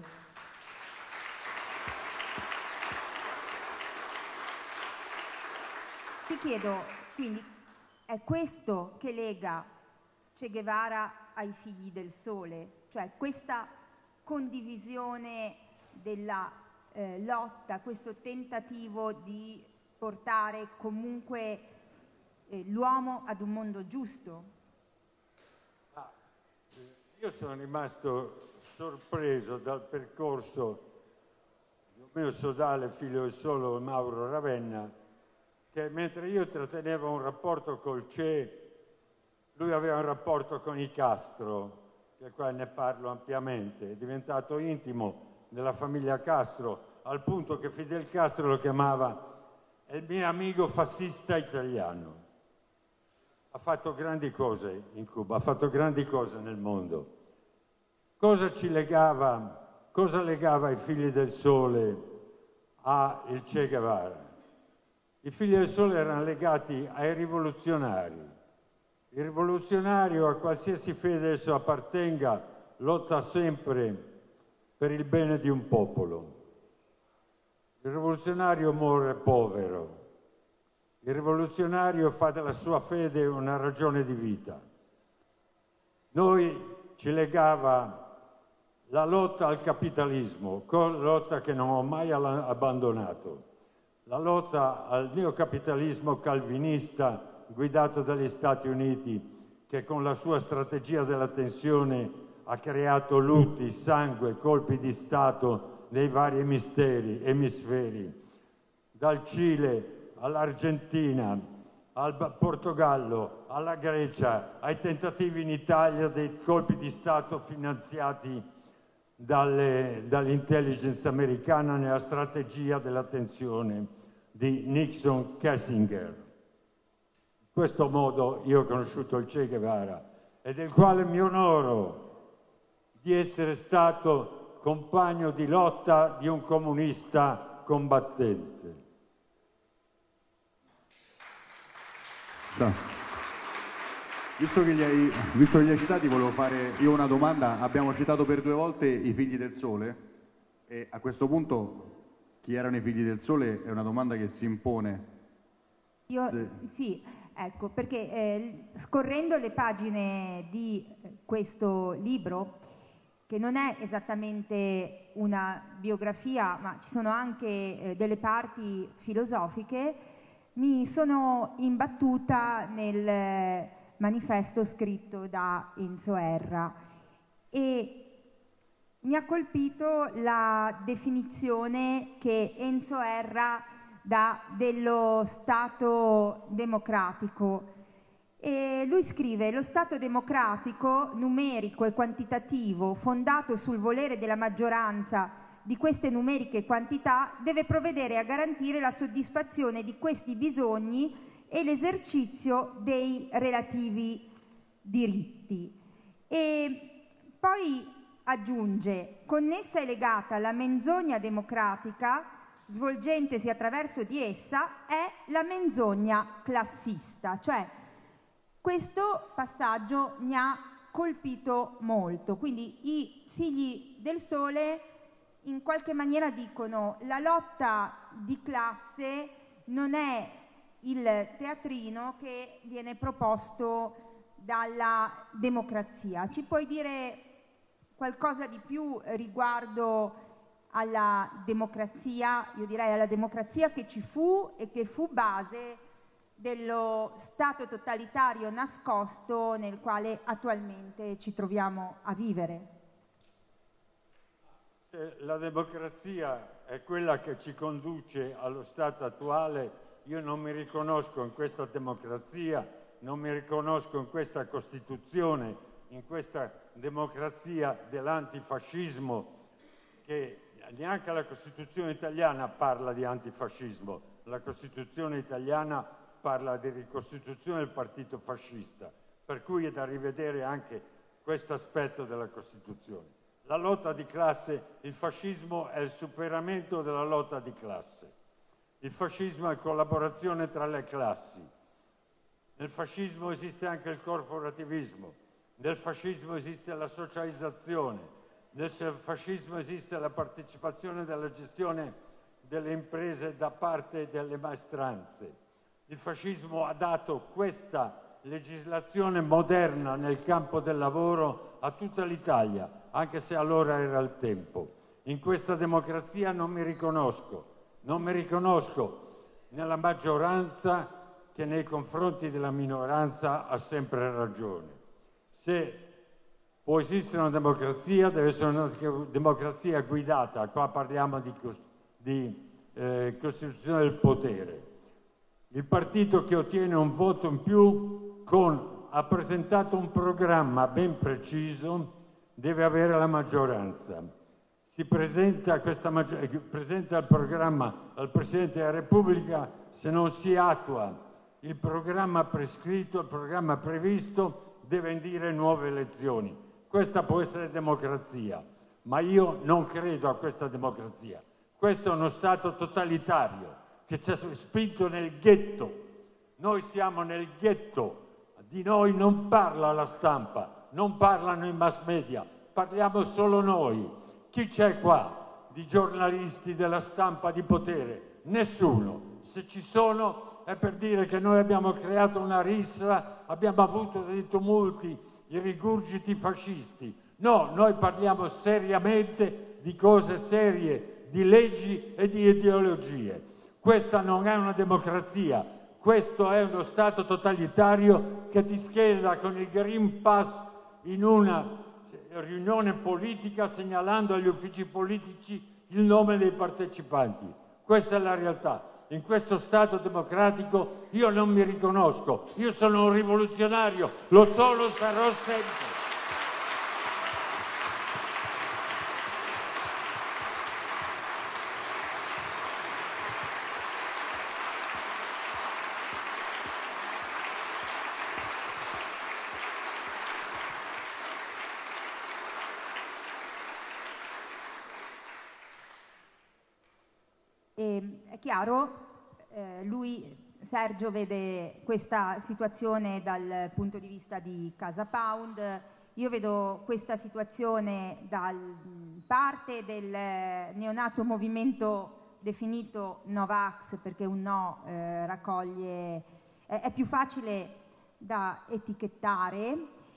ti chiedo, quindi è questo che lega Che Guevara ai Figli del Sole? Cioè questa condivisione della eh, lotta, questo tentativo di portare comunque eh, l'uomo ad un mondo giusto? Ah, io sono rimasto sorpreso dal percorso del mio sodale figlio del sole Mauro Ravenna, che mentre io trattenevo un rapporto col C E, lui aveva un rapporto con i Castro, del quale ne parlo ampiamente, è diventato intimo della famiglia Castro, al punto che Fidel Castro lo chiamava il mio amico fascista italiano. Ha fatto grandi cose in Cuba, ha fatto grandi cose nel mondo. Cosa ci legava, cosa legava i Figli del Sole a il Che Guevara? I Figli del Sole erano legati ai rivoluzionari. Il rivoluzionario, a qualsiasi fede esso appartenga, lotta sempre per il bene di un popolo. Il rivoluzionario muore povero. Il rivoluzionario fa della sua fede una ragione di vita. Noi ci legava la lotta al capitalismo, lotta che non ho mai abbandonato, la lotta al neocapitalismo calvinista guidato dagli Stati Uniti, che con la sua strategia della tensione ha creato lutti, sangue, colpi di Stato nei vari emisferi, emisferi, dal Cile all'Argentina, al Portogallo, alla Grecia, ai tentativi in Italia dei colpi di Stato finanziati dalle, dall'intelligence americana nella strategia della tensione di Nixon-Kissinger. In questo modo io ho conosciuto il Che Guevara e del quale mi onoro di essere stato compagno di lotta di un comunista combattente. Da. Visto che, li hai, visto che li hai citati, volevo fare io una domanda. Abbiamo citato per due volte i Figli del Sole e a questo punto chi erano i Figli del Sole è una domanda che si impone. Io, Se... Sì, ecco, perché eh, scorrendo le pagine di questo libro, che non è esattamente una biografia, ma ci sono anche eh, delle parti filosofiche, mi sono imbattuta nel manifesto scritto da Enzo Erra e mi ha colpito la definizione che Enzo Erra dà dello Stato democratico. E lui scrive: lo Stato democratico, numerico e quantitativo, fondato sul volere della maggioranza di queste numeriche quantità, deve provvedere a garantire la soddisfazione di questi bisogni e l'esercizio dei relativi diritti. E poi aggiunge: connessa e legata alla menzogna democratica, svolgentesi attraverso di essa è la menzogna classista. Cioè, questo passaggio mi ha colpito molto. Quindi i figli del Sole in qualche maniera dicono: la lotta di classe non è il teatrino che viene proposto dalla democrazia. Ci puoi dire qualcosa di più riguardo alla democrazia? Io direi alla democrazia che ci fu e che fu base dello stato totalitario nascosto nel quale attualmente ci troviamo a vivere. Se la democrazia è quella che ci conduce allo stato attuale, io non mi riconosco in questa democrazia, non mi riconosco in questa Costituzione, in questa democrazia dell'antifascismo, che neanche la Costituzione italiana parla di antifascismo. La Costituzione italiana parla di ricostituzione del partito fascista, per cui è da rivedere anche questo aspetto della Costituzione. La lotta di classe, il fascismo è il superamento della lotta di classe. Il fascismo è collaborazione tra le classi. Nel fascismo esiste anche il corporativismo, nel fascismo esiste la socializzazione, nel fascismo esiste la partecipazione della gestione delle imprese da parte delle maestranze. Il fascismo ha dato questa legislazione moderna nel campo del lavoro a tutta l'Italia, anche se allora era il tempo. In questa democrazia non mi riconosco, non mi riconosco nella maggioranza che nei confronti della minoranza ha sempre ragione. Se può esistere una democrazia, deve essere una democrazia guidata, qua parliamo di, di eh, costituzione del potere. Il partito che ottiene un voto in più con, ha presentato un programma ben preciso, deve avere la maggioranza. Si presenta, questa, presenta il programma al Presidente della Repubblica, se non si attua il programma prescritto, il programma previsto, deve indire nuove elezioni. Questa può essere democrazia, ma io non credo a questa democrazia. Questo è uno Stato totalitario che ci ha spinto nel ghetto. Noi siamo nel ghetto, di noi non parla la stampa, non parlano i mass media, parliamo solo noi. Chi c'è qua di giornalisti della stampa di potere? Nessuno. Se ci sono è per dire che noi abbiamo creato una rissa, abbiamo avuto dei tumulti, i rigurgiti fascisti. No, noi parliamo seriamente di cose serie, di leggi e di ideologie. Questa non è una democrazia, questo è uno Stato totalitario che ti scheda con il Green Pass in una riunione politica segnalando agli uffici politici il nome dei partecipanti. Questa è la realtà. In questo Stato democratico io non mi riconosco. Io sono un rivoluzionario, lo sono, sarò sempre. E, è chiaro, eh, lui, Sergio, vede questa situazione dal punto di vista di Casa Pound, io vedo questa situazione da parte del neonato movimento definito Novax, perché un no eh, raccoglie, è, è più facile da etichettare,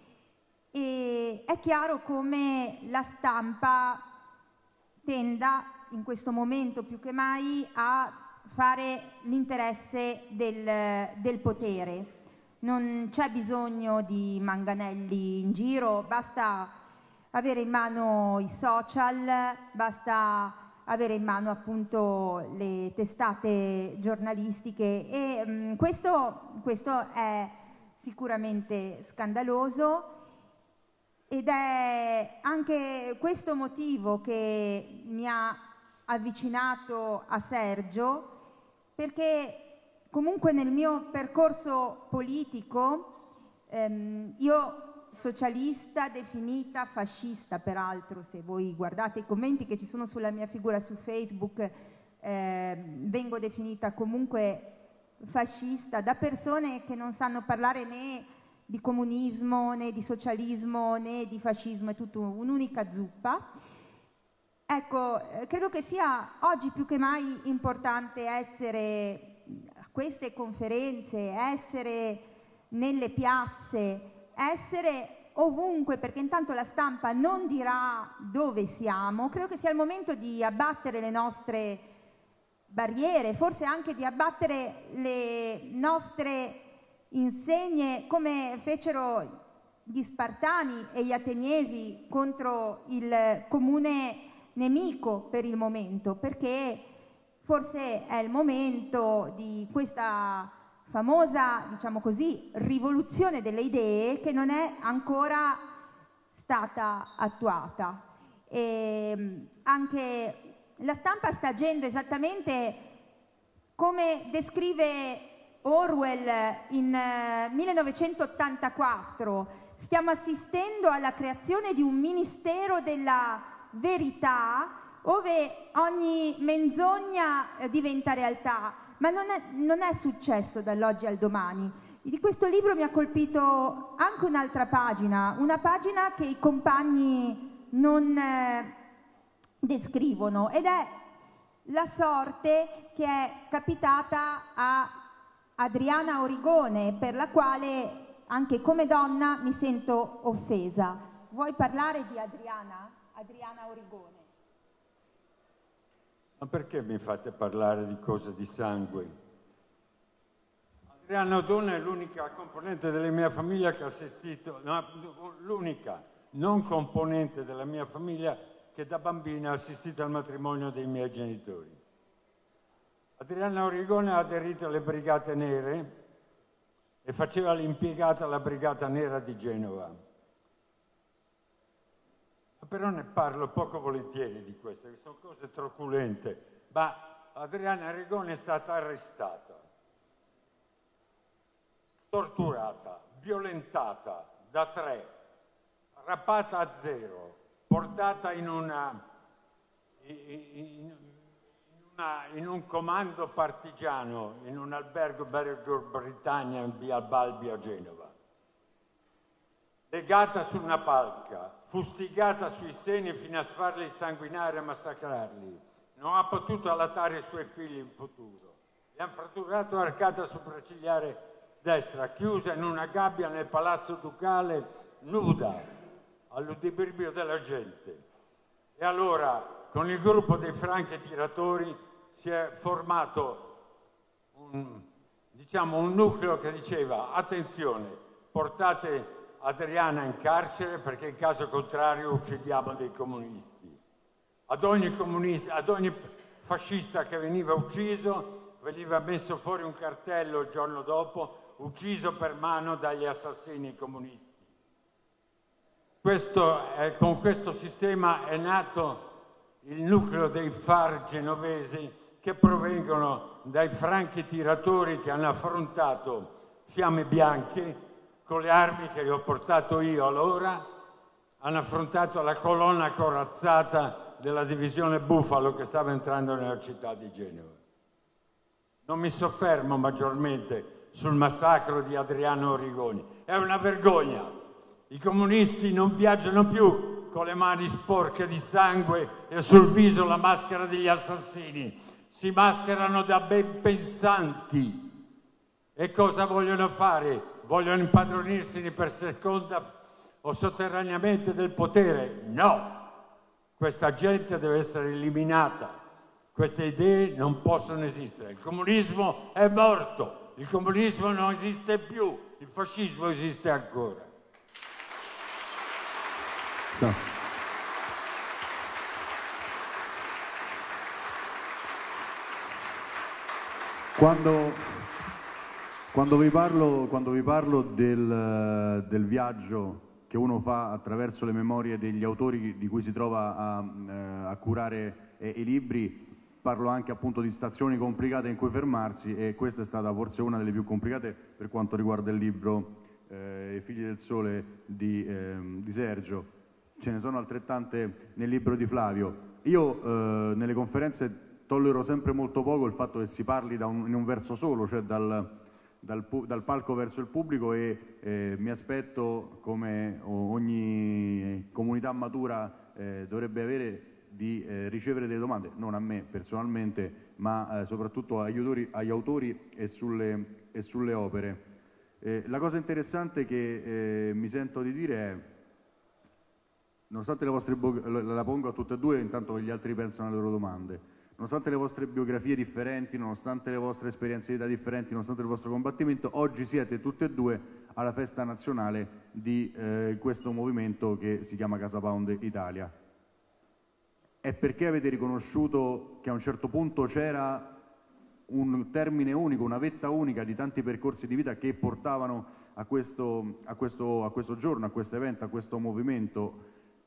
e è chiaro come la stampa tenda in questo momento più che mai a fare l'interesse del, del potere. Non c'è bisogno di manganelli in giro, basta avere in mano i social, basta avere in mano appunto le testate giornalistiche e mh, questo, questo è sicuramente scandaloso. Ed è anche questo motivo che mi ha avvicinato a Sergio, perché comunque nel mio percorso politico ehm, io socialista definita fascista, peraltro se voi guardate i commenti che ci sono sulla mia figura su Facebook eh, vengo definita comunque fascista da persone che non sanno parlare né di comunismo, né di socialismo, né di fascismo, è tutto un'unica zuppa. Ecco, eh, credo che sia oggi più che mai importante essere a queste conferenze, essere nelle piazze, essere ovunque, perché intanto la stampa non dirà dove siamo. Credo che sia il momento di abbattere le nostre barriere, forse anche di abbattere le nostre insegne, come fecero gli Spartani e gli Ateniesi contro il comune nemico per il momento, perché forse è il momento di questa famosa, diciamo così, rivoluzione delle idee che non è ancora stata attuata. E anche la stampa sta agendo esattamente come descrive Orwell in eh, millenovecentottantaquattro. Stiamo assistendo alla creazione di un ministero della verità, dove ogni menzogna eh, diventa realtà, ma non è, non è successo dall'oggi al domani. Di questo libro mi ha colpito anche un'altra pagina, una pagina che i compagni non eh, descrivono, ed è la sorte che è capitata a Adriana Origone, per la quale anche come donna mi sento offesa. Vuoi parlare di Adriana? Adriana Origone. Ma perché mi fate parlare di cose di sangue? Adriana Origone è l'unica componente della mia famiglia che ha assistito, no, l'unica non componente della mia famiglia che da bambina ha assistito al matrimonio dei miei genitori. Adriana Origone ha aderito alle Brigate Nere e faceva l'impiegata alla Brigata Nera di Genova. Però ne parlo poco volentieri di queste, che sono cose truculente. Ma Adriana Origone è stata arrestata, torturata, violentata da tre, rappata a zero, portata in, una, in, una, in un comando partigiano, in un albergo Bergo Britannia in via Balbi a Genova. Legata su una palca, fustigata sui seni fino a farli sanguinare e massacrarli. Non ha potuto allattare i suoi figli in futuro. Gli hanno fratturato l'arcata sopraccigliare destra, chiusa in una gabbia nel palazzo ducale, nuda, all'udibrio della gente. E allora, con il gruppo dei franchi tiratori, si è formato un, diciamo, un nucleo che diceva: attenzione, portate Adriana in carcere perché in caso contrario uccidiamo dei comunisti. Ad ogni comunista, ad ogni fascista che veniva ucciso veniva messo fuori un cartello il giorno dopo: ucciso per mano dagli assassini comunisti. Questo è, con questo sistema è nato il nucleo dei F A R genovesi, che provengono dai franchi tiratori che hanno affrontato Fiamme Bianche con le armi che gli ho portato io allora, hanno affrontato la colonna corazzata della divisione Bufalo che stava entrando nella città di Genova. Non mi soffermo maggiormente sul massacro di Adriano Origoni. È una vergogna. I comunisti non viaggiano più con le mani sporche di sangue e sul viso la maschera degli assassini. Si mascherano da ben pensanti. E cosa vogliono fare? Vogliono impadronirsi per seconda o sotterraneamente del potere? No! Questa gente deve essere eliminata. Queste idee non possono esistere. Il comunismo è morto. Il comunismo non esiste più. Il fascismo esiste ancora. Ciao. Quando... Quando vi parlo, quando vi parlo del, del viaggio che uno fa attraverso le memorie degli autori di cui si trova a, a curare eh, i libri, parlo anche appunto di stazioni complicate in cui fermarsi, e questa è stata forse una delle più complicate per quanto riguarda il libro eh, I figli del sole di, eh, di Sergio. Ce ne sono altrettante nel libro di Flavio. Io eh, nelle conferenze tollero sempre molto poco il fatto che si parli da un, in un verso solo, cioè dal, dal, dal palco verso il pubblico, e eh, mi aspetto, come ogni comunità matura eh, dovrebbe avere, di eh, ricevere delle domande, non a me personalmente, ma eh, soprattutto agli autori, agli autori e, sulle, e sulle opere. Eh, la cosa interessante che eh, mi sento di dire è, nonostante le vostre, la pongo a tutte e due intanto che gli altri pensano alle loro domande, nonostante le vostre biografie differenti, nonostante le vostre esperienze di vita differenti, nonostante il vostro combattimento, oggi siete tutte e due alla festa nazionale di eh, questo movimento che si chiama Casa Pound Italia. È perché avete riconosciuto che a un certo punto c'era un termine unico, una vetta unica di tanti percorsi di vita che portavano a questo, a questo, a questo giorno, a questo evento, a questo movimento?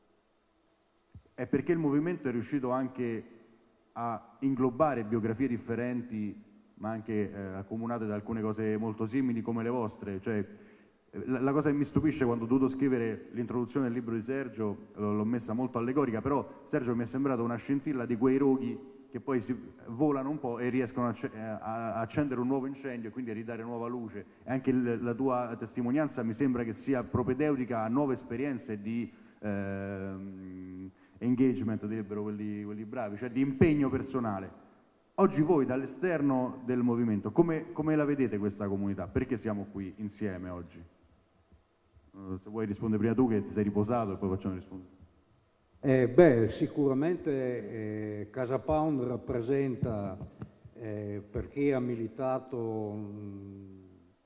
È perché il movimento è riuscito anche a inglobare biografie differenti, ma anche eh, accomunate da alcune cose molto simili come le vostre. Cioè, la, la cosa che mi stupisce quando ho dovuto scrivere l'introduzione del libro di Sergio, l'ho messa molto allegorica, però Sergio mi è sembrato una scintilla di quei roghi che poi si volano un po' e riescono a, a, a accendere un nuovo incendio e quindi a ridare nuova luce. E anche il, la tua testimonianza mi sembra che sia propedeutica a nuove esperienze di eh, engagement, direbbero quelli, quelli bravi, cioè di impegno personale. Oggi voi dall'esterno del movimento, come, come la vedete questa comunità? Perché siamo qui insieme oggi? Uh, se vuoi rispondere prima tu, che ti sei riposato, e poi facciamo rispondere. Eh, beh, sicuramente eh, Casa Pound rappresenta, eh, per chi ha militato mh,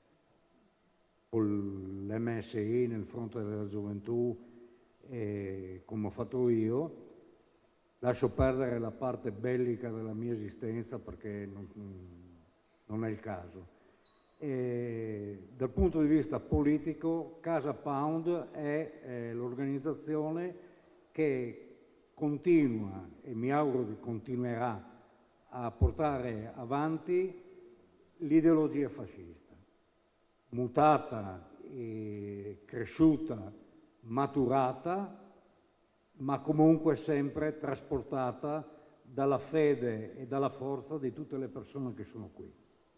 con l'M S I nel fronte della gioventù, eh, come ho fatto io, lascio perdere la parte bellica della mia esistenza perché non, non è il caso. E dal punto di vista politico, Casa Pound è eh, l'organizzazione che continua, e mi auguro che continuerà, a portare avanti l'ideologia fascista, mutata, e cresciuta, maturata, ma comunque sempre trasportata dalla fede e dalla forza di tutte le persone che sono qui.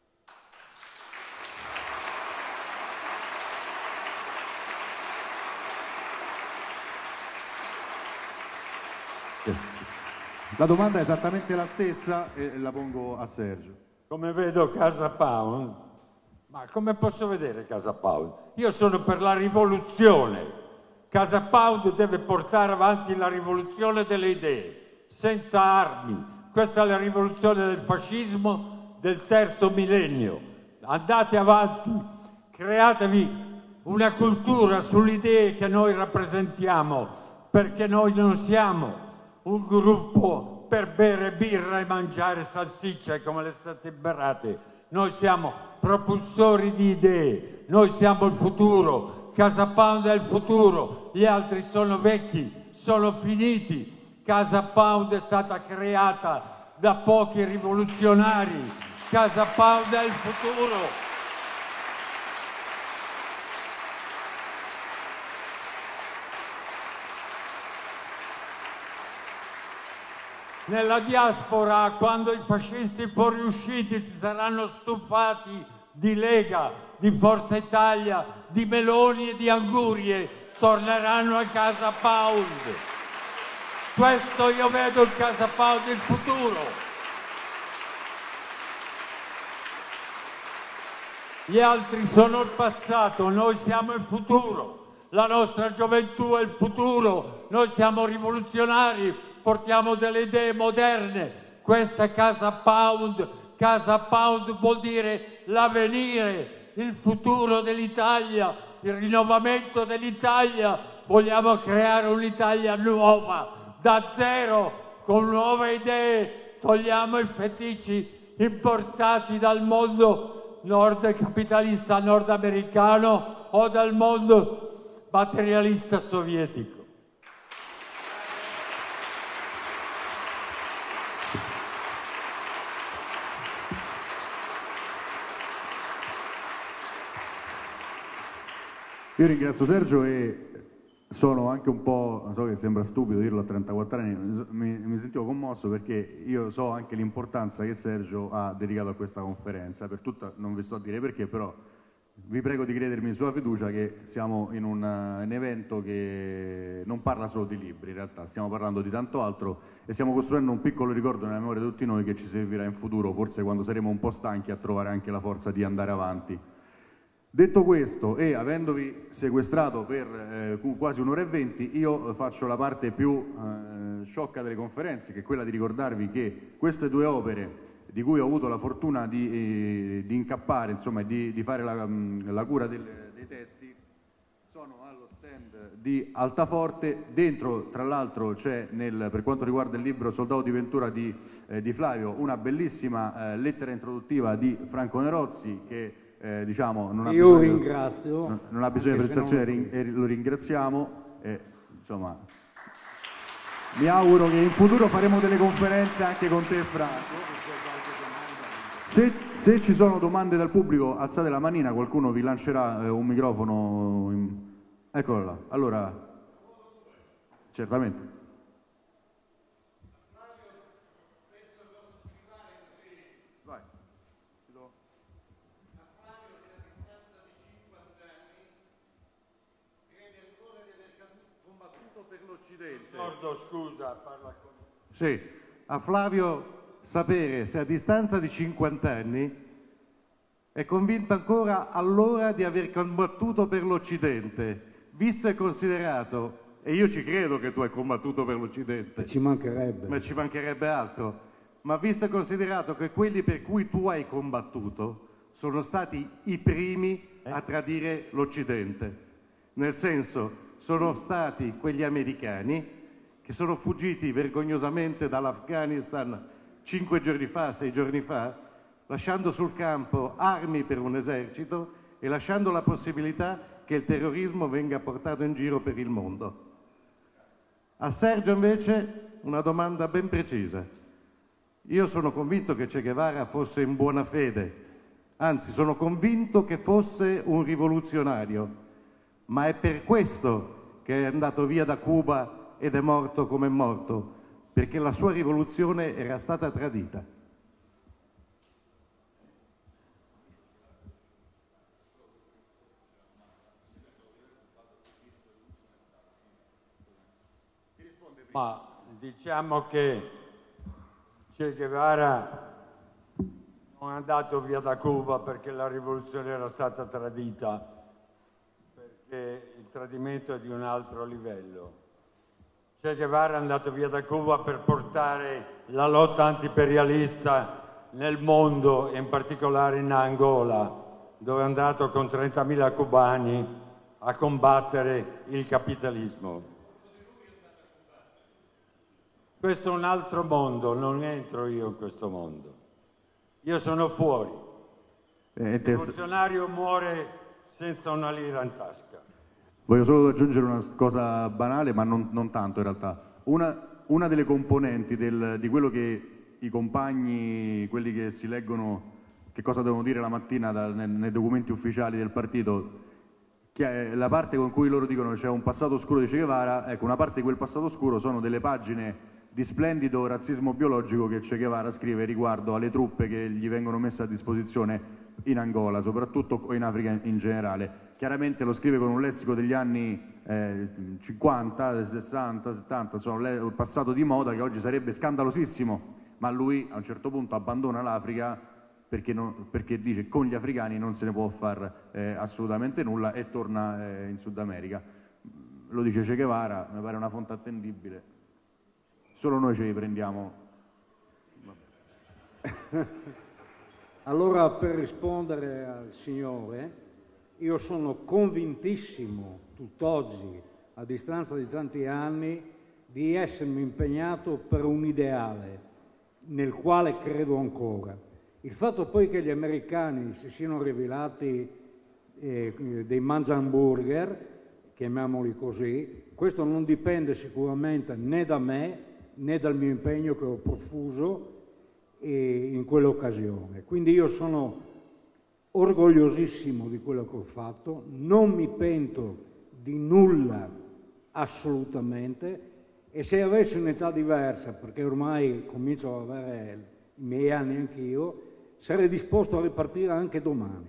La domanda è esattamente la stessa e la pongo a Sergio. Come vedo Casa Pound, ma come posso vedere Casa Pound? Io sono per la rivoluzione. Casa Pound deve portare avanti la rivoluzione delle idee, senza armi. Questa è la rivoluzione del fascismo del terzo millennio. Andate avanti, createvi una cultura sulle idee che noi rappresentiamo, perché noi non siamo un gruppo per bere birra e mangiare salsicce come le sette berrate. Noi siamo propulsori di idee, noi siamo il futuro. Casa Pound è il futuro, gli altri sono vecchi, sono finiti. Casa Pound è stata creata da pochi rivoluzionari. Casa Pound è il futuro. Nella diaspora, quando i fascisti fuoriusciti si saranno stufati di Lega, di Forza Italia, di Meloni e di Angurie, torneranno a Casa Pound. Questo io vedo in Casa Pound il futuro. Gli altri sono il passato, noi siamo il futuro. La nostra gioventù è il futuro, noi siamo rivoluzionari. Portiamo delle idee moderne. Questa è Casa Pound. Casa Pound vuol dire l'avvenire, il futuro dell'Italia, il rinnovamento dell'Italia. Vogliamo creare un'Italia nuova, da zero, con nuove idee. Togliamo i feticci importati dal mondo nord capitalista nordamericano o dal mondo materialista sovietico. Io ringrazio Sergio e sono anche un po', so che sembra stupido dirlo a trentaquattro anni, mi, mi sentivo commosso perché io so anche l'importanza che Sergio ha dedicato a questa conferenza, per tutta, non vi sto a dire perché, però vi prego di credermi sulla fiducia che siamo in un, un evento che non parla solo di libri, in realtà stiamo parlando di tanto altro e stiamo costruendo un piccolo ricordo nella memoria di tutti noi che ci servirà in futuro, forse quando saremo un po' stanchi, a trovare anche la forza di andare avanti. Detto questo, e avendovi sequestrato per eh, quasi un'ora e venti, io faccio la parte più eh, sciocca delle conferenze, che è quella di ricordarvi che queste due opere, di cui ho avuto la fortuna di, eh, di incappare, insomma, di, di fare la, la cura del, dei testi, sono allo stand di Altaforte. Dentro, tra l'altro, c'è, per quanto riguarda il libro Soldato di Ventura di, eh, di Flavio, una bellissima eh, lettera introduttiva di Franco Nerozzi, che Eh, diciamo, non ha io bisogno, ringrazio, non, non ha bisogno di presentazione, non... e lo ringraziamo. E, insomma, mi auguro che in futuro faremo delle conferenze anche con te, Franco. Se, se ci sono domande dal pubblico, alzate la manina, qualcuno vi lancerà eh, un microfono. In... Eccolo là. Allora, certamente. Sordo, scusa, parla con... Sì, a Flavio sapere se a distanza di cinquanta anni è convinto ancora allora di aver combattuto per l'Occidente, visto e considerato, e io ci credo che tu hai combattuto per l'Occidente, ci mancherebbe, ma ci mancherebbe altro, ma visto e considerato che quelli per cui tu hai combattuto sono stati i primi a tradire l'Occidente, nel senso sono stati quegli americani che sono fuggiti vergognosamente dall'Afghanistan cinque giorni fa, sei giorni fa, lasciando sul campo armi per un esercito e lasciando la possibilità che il terrorismo venga portato in giro per il mondo. A Sergio invece una domanda ben precisa. Io sono convinto che Che Guevara fosse in buona fede, anzi sono convinto che fosse un rivoluzionario, ma è per questo che è andato via da Cuba ed è morto come è morto, perché la sua rivoluzione era stata tradita. Ma diciamo che Che Guevara non è andato via da Cuba perché la rivoluzione era stata tradita, perché il tradimento è di un altro livello. Che Guevara è andato via da Cuba per portare la lotta antiimperialista nel mondo e in particolare in Angola, dove è andato con trentamila cubani a combattere il capitalismo. Questo è un altro mondo, non entro io in questo mondo. Io sono fuori. Il rivoluzionario muore senza una lira in tasca. Voglio solo aggiungere una cosa banale, ma non, non tanto in realtà. Una, una delle componenti del, di quello che i compagni, quelli che si leggono che cosa devono dire la mattina da, nei, nei documenti ufficiali del partito, che è la parte con cui loro dicono c'è un passato oscuro di Che Guevara, ecco, una parte di quel passato oscuro sono delle pagine di splendido razzismo biologico che Che Guevara scrive riguardo alle truppe che gli vengono messe a disposizione in Angola, soprattutto, o in Africa in generale. Chiaramente lo scrive con un lessico degli anni eh, cinquanta, sessanta, settanta, insomma, il passato di moda che oggi sarebbe scandalosissimo, ma lui a un certo punto abbandona l'Africa perché, non, perché dice che con gli africani non se ne può fare eh, assolutamente nulla e torna eh, in Sud America. Lo dice Che Guevara, mi pare una fonte attendibile. Solo noi ce li prendiamo. Allora, per rispondere al signore, io sono convintissimo, tutt'oggi, a distanza di tanti anni, di essermi impegnato per un ideale nel quale credo ancora. Il fatto poi che gli americani si siano rivelati eh, dei mangiamburger, chiamiamoli così, questo non dipende sicuramente né da me né dal mio impegno che ho profuso in quell'occasione. Quindi io sono orgogliosissimo di quello che ho fatto, non mi pento di nulla assolutamente, e se avessi un'età diversa, perché ormai comincio ad avere i miei anni anch'io, sarei disposto a ripartire anche domani.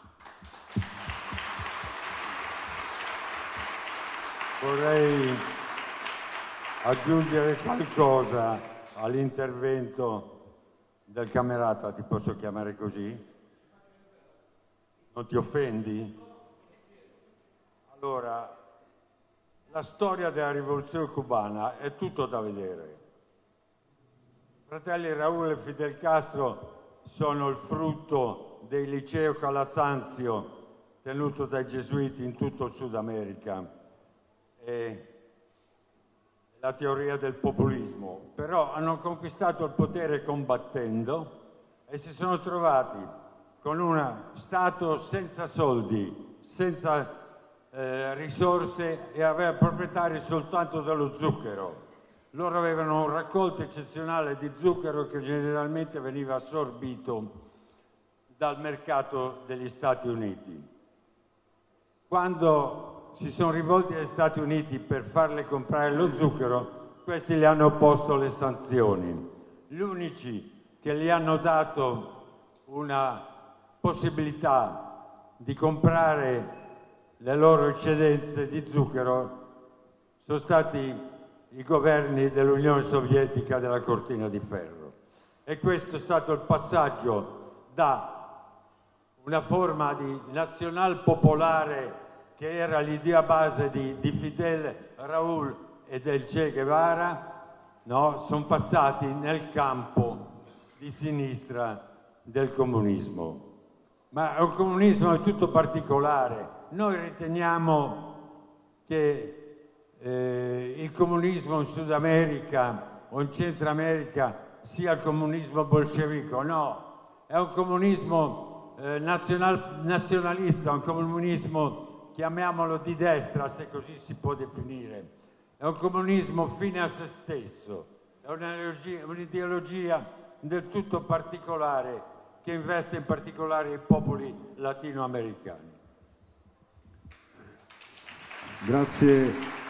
Vorrei aggiungere qualcosa all'intervento del camerata, ti posso chiamare così? Non ti offendi? Allora, la storia della rivoluzione cubana è tutto da vedere. I fratelli Raúl e Fidel Castro sono il frutto del liceo Calazanzio tenuto dai gesuiti in tutto il Sud America. E la teoria del populismo, però hanno conquistato il potere combattendo e si sono trovati con uno Stato senza soldi, senza eh, risorse e aveva proprietari soltanto dello zucchero. Loro avevano un raccolto eccezionale di zucchero che generalmente veniva assorbito dal mercato degli Stati Uniti. Quando si sono rivolti agli Stati Uniti per farle comprare lo zucchero, questi le hanno opposto le sanzioni. Gli unici che gli hanno dato una possibilità di comprare le loro eccedenze di zucchero sono stati i governi dell'Unione Sovietica della cortina di ferro. E questo è stato il passaggio da una forma di nazional-popolare che era l'idea base di, di Fidel, Raúl e del Che Guevara, no? Sono passati nel campo di sinistra del comunismo. Ma è un comunismo tutto particolare. Noi riteniamo che eh, il comunismo in Sud America o in Centro America sia il comunismo bolscevico. No, è un comunismo eh, nazional, nazionalista, un comunismo, chiamiamolo di destra, se così si può definire. È un comunismo fine a se stesso, è un'ideologia del tutto particolare che investe in particolare i popoli latinoamericani. Grazie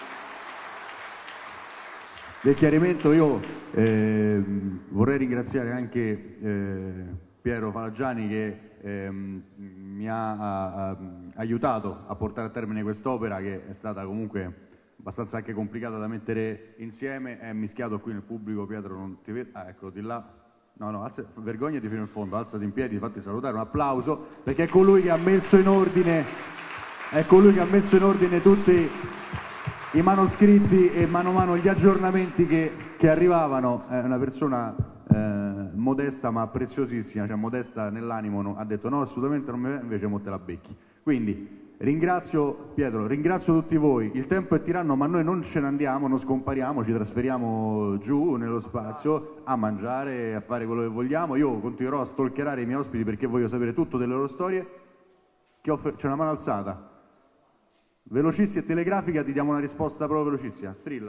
del chiarimento. Io eh, vorrei ringraziare anche eh, Piero Falaggiani che eh, mi ha, ha, ha aiutato a portare a termine quest'opera, che è stata comunque abbastanza anche complicata da mettere insieme. È mischiato qui nel pubblico. Pietro, non ti vedo? Ah, eccolo di là. No, no, alza, vergognati fino in fondo, alzati in piedi, fatti salutare, un applauso, perché è colui che ha messo in ordine, è colui che ha messo in ordine tutti i manoscritti e mano a mano gli aggiornamenti che, che arrivavano. È una persona eh, modesta ma preziosissima, cioè modesta nell'animo, no, ha detto no, assolutamente non mi va, invece mo te la becchi. Quindi ringrazio Pietro, ringrazio tutti voi. Il tempo è tiranno, ma noi non ce ne andiamo, non scompariamo, ci trasferiamo giù nello spazio a mangiare, a fare quello che vogliamo. Io continuerò a stalkerare i miei ospiti perché voglio sapere tutto delle loro storie. C'è una mano alzata, velocissima e telegrafica, ti diamo una risposta proprio velocissima. Strilla.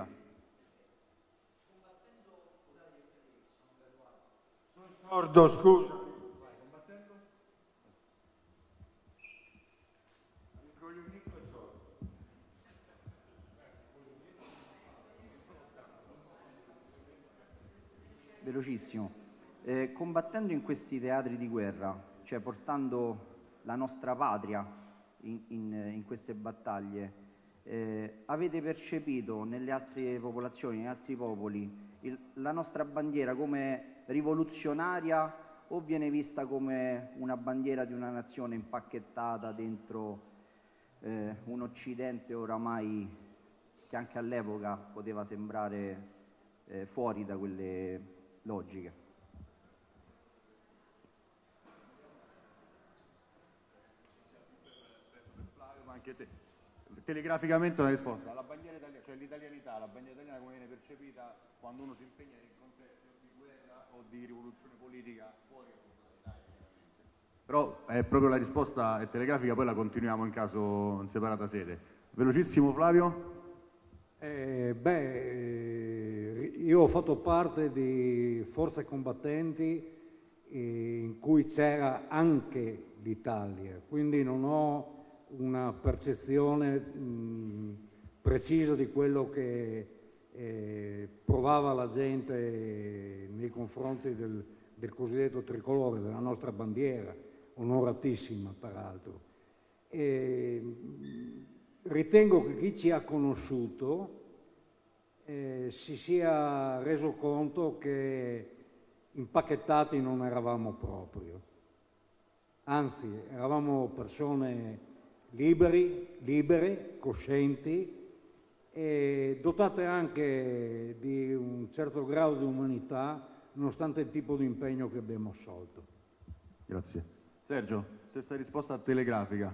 Sono sordo, scusa. Velocissimo. Eh, combattendo in questi teatri di guerra, cioè portando la nostra patria in, in, in queste battaglie, eh, avete percepito nelle altre popolazioni, negli altri popoli, il, la nostra bandiera come rivoluzionaria o viene vista come una bandiera di una nazione impacchettata dentro eh, un Occidente oramai che anche all'epoca poteva sembrare eh, fuori da quelle logiche? Anche te. Telegraficamente una risposta. La bandiera italiana, cioè l'italianità, la bandiera italiana come viene percepita quando uno si impegna in contesti di guerra o di rivoluzione politica fuori dall'Italia. Però è proprio la risposta è telegrafica, poi la continuiamo in caso in separata sede. Velocissimo Flavio. Eh, beh, io ho fatto parte di forze combattenti in cui c'era anche l'Italia, quindi non ho una percezione mh, precisa di quello che eh, provava la gente nei confronti del, del cosiddetto tricolore, della nostra bandiera, onoratissima peraltro. E ritengo che chi ci ha conosciuto eh, si sia reso conto che impacchettati non eravamo proprio, anzi eravamo persone liberi, libere, coscienti e dotate anche di un certo grado di umanità nonostante il tipo di impegno che abbiamo assolto. Grazie. Sergio, stessa risposta telegrafica.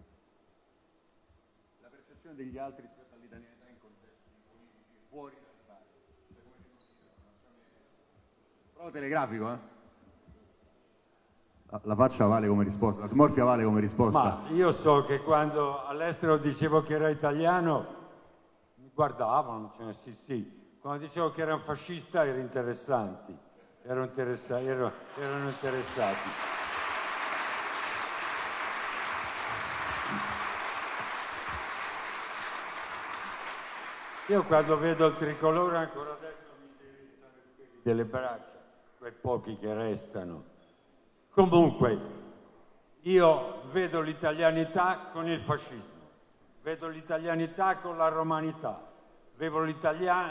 La percezione degli altri rispetto all'italianità in contesti politici fuori dall'Italia, cioè come ci considerano? Prova telegrafico, eh? La, la faccia vale come risposta, la smorfia vale come risposta. Ma io so che quando all'estero dicevo che era italiano, mi guardavano, cioè, sì sì. Quando dicevo che era un fascista erano interessanti, erano, interessa erano, erano interessati. Io quando vedo il tricolore ancora adesso mi si rizzano i peli delle braccia, quei pochi che restano. Comunque, io vedo l'italianità con il fascismo, vedo l'italianità con la romanità, vedo l'Italia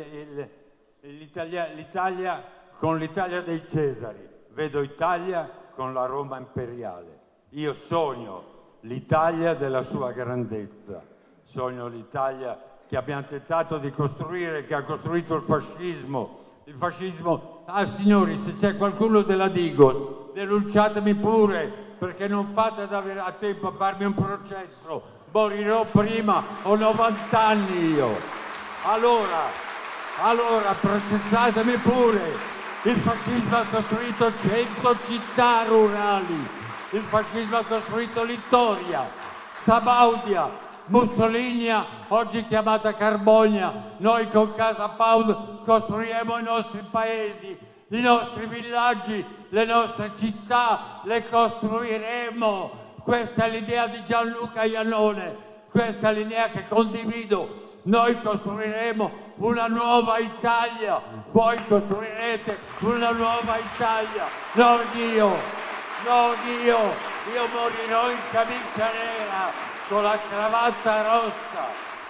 con l'Italia dei Cesari, vedo Italia con la Roma imperiale. Io sogno l'Italia della sua grandezza, sogno l'Italia che abbiamo tentato di costruire, che ha costruito il fascismo. Il fascismo, ah signori, se c'è qualcuno della Digos, denunciatemi pure, perché non fate ad avere a tempo a farmi un processo, morirò prima, ho novanta anni io. Allora, allora processatemi pure. Il fascismo ha costruito cento città rurali, il fascismo ha costruito Littoria, Sabaudia, Mussolini, oggi chiamata Carbogna. Noi con Casa Pound costruiremo i nostri paesi, i nostri villaggi, le nostre città, le costruiremo. Questa è l'idea di Gianluca Iannone, questa è l'idea che condivido. Noi costruiremo una nuova Italia, voi costruirete una nuova Italia, non io, non io, io morirò in camicia nera con la cravatta rossa.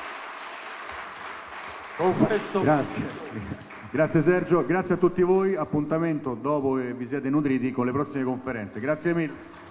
Con questo Grazie. Grazie Sergio, grazie a tutti voi, appuntamento dopo che vi siete nutriti con le prossime conferenze. Grazie mille.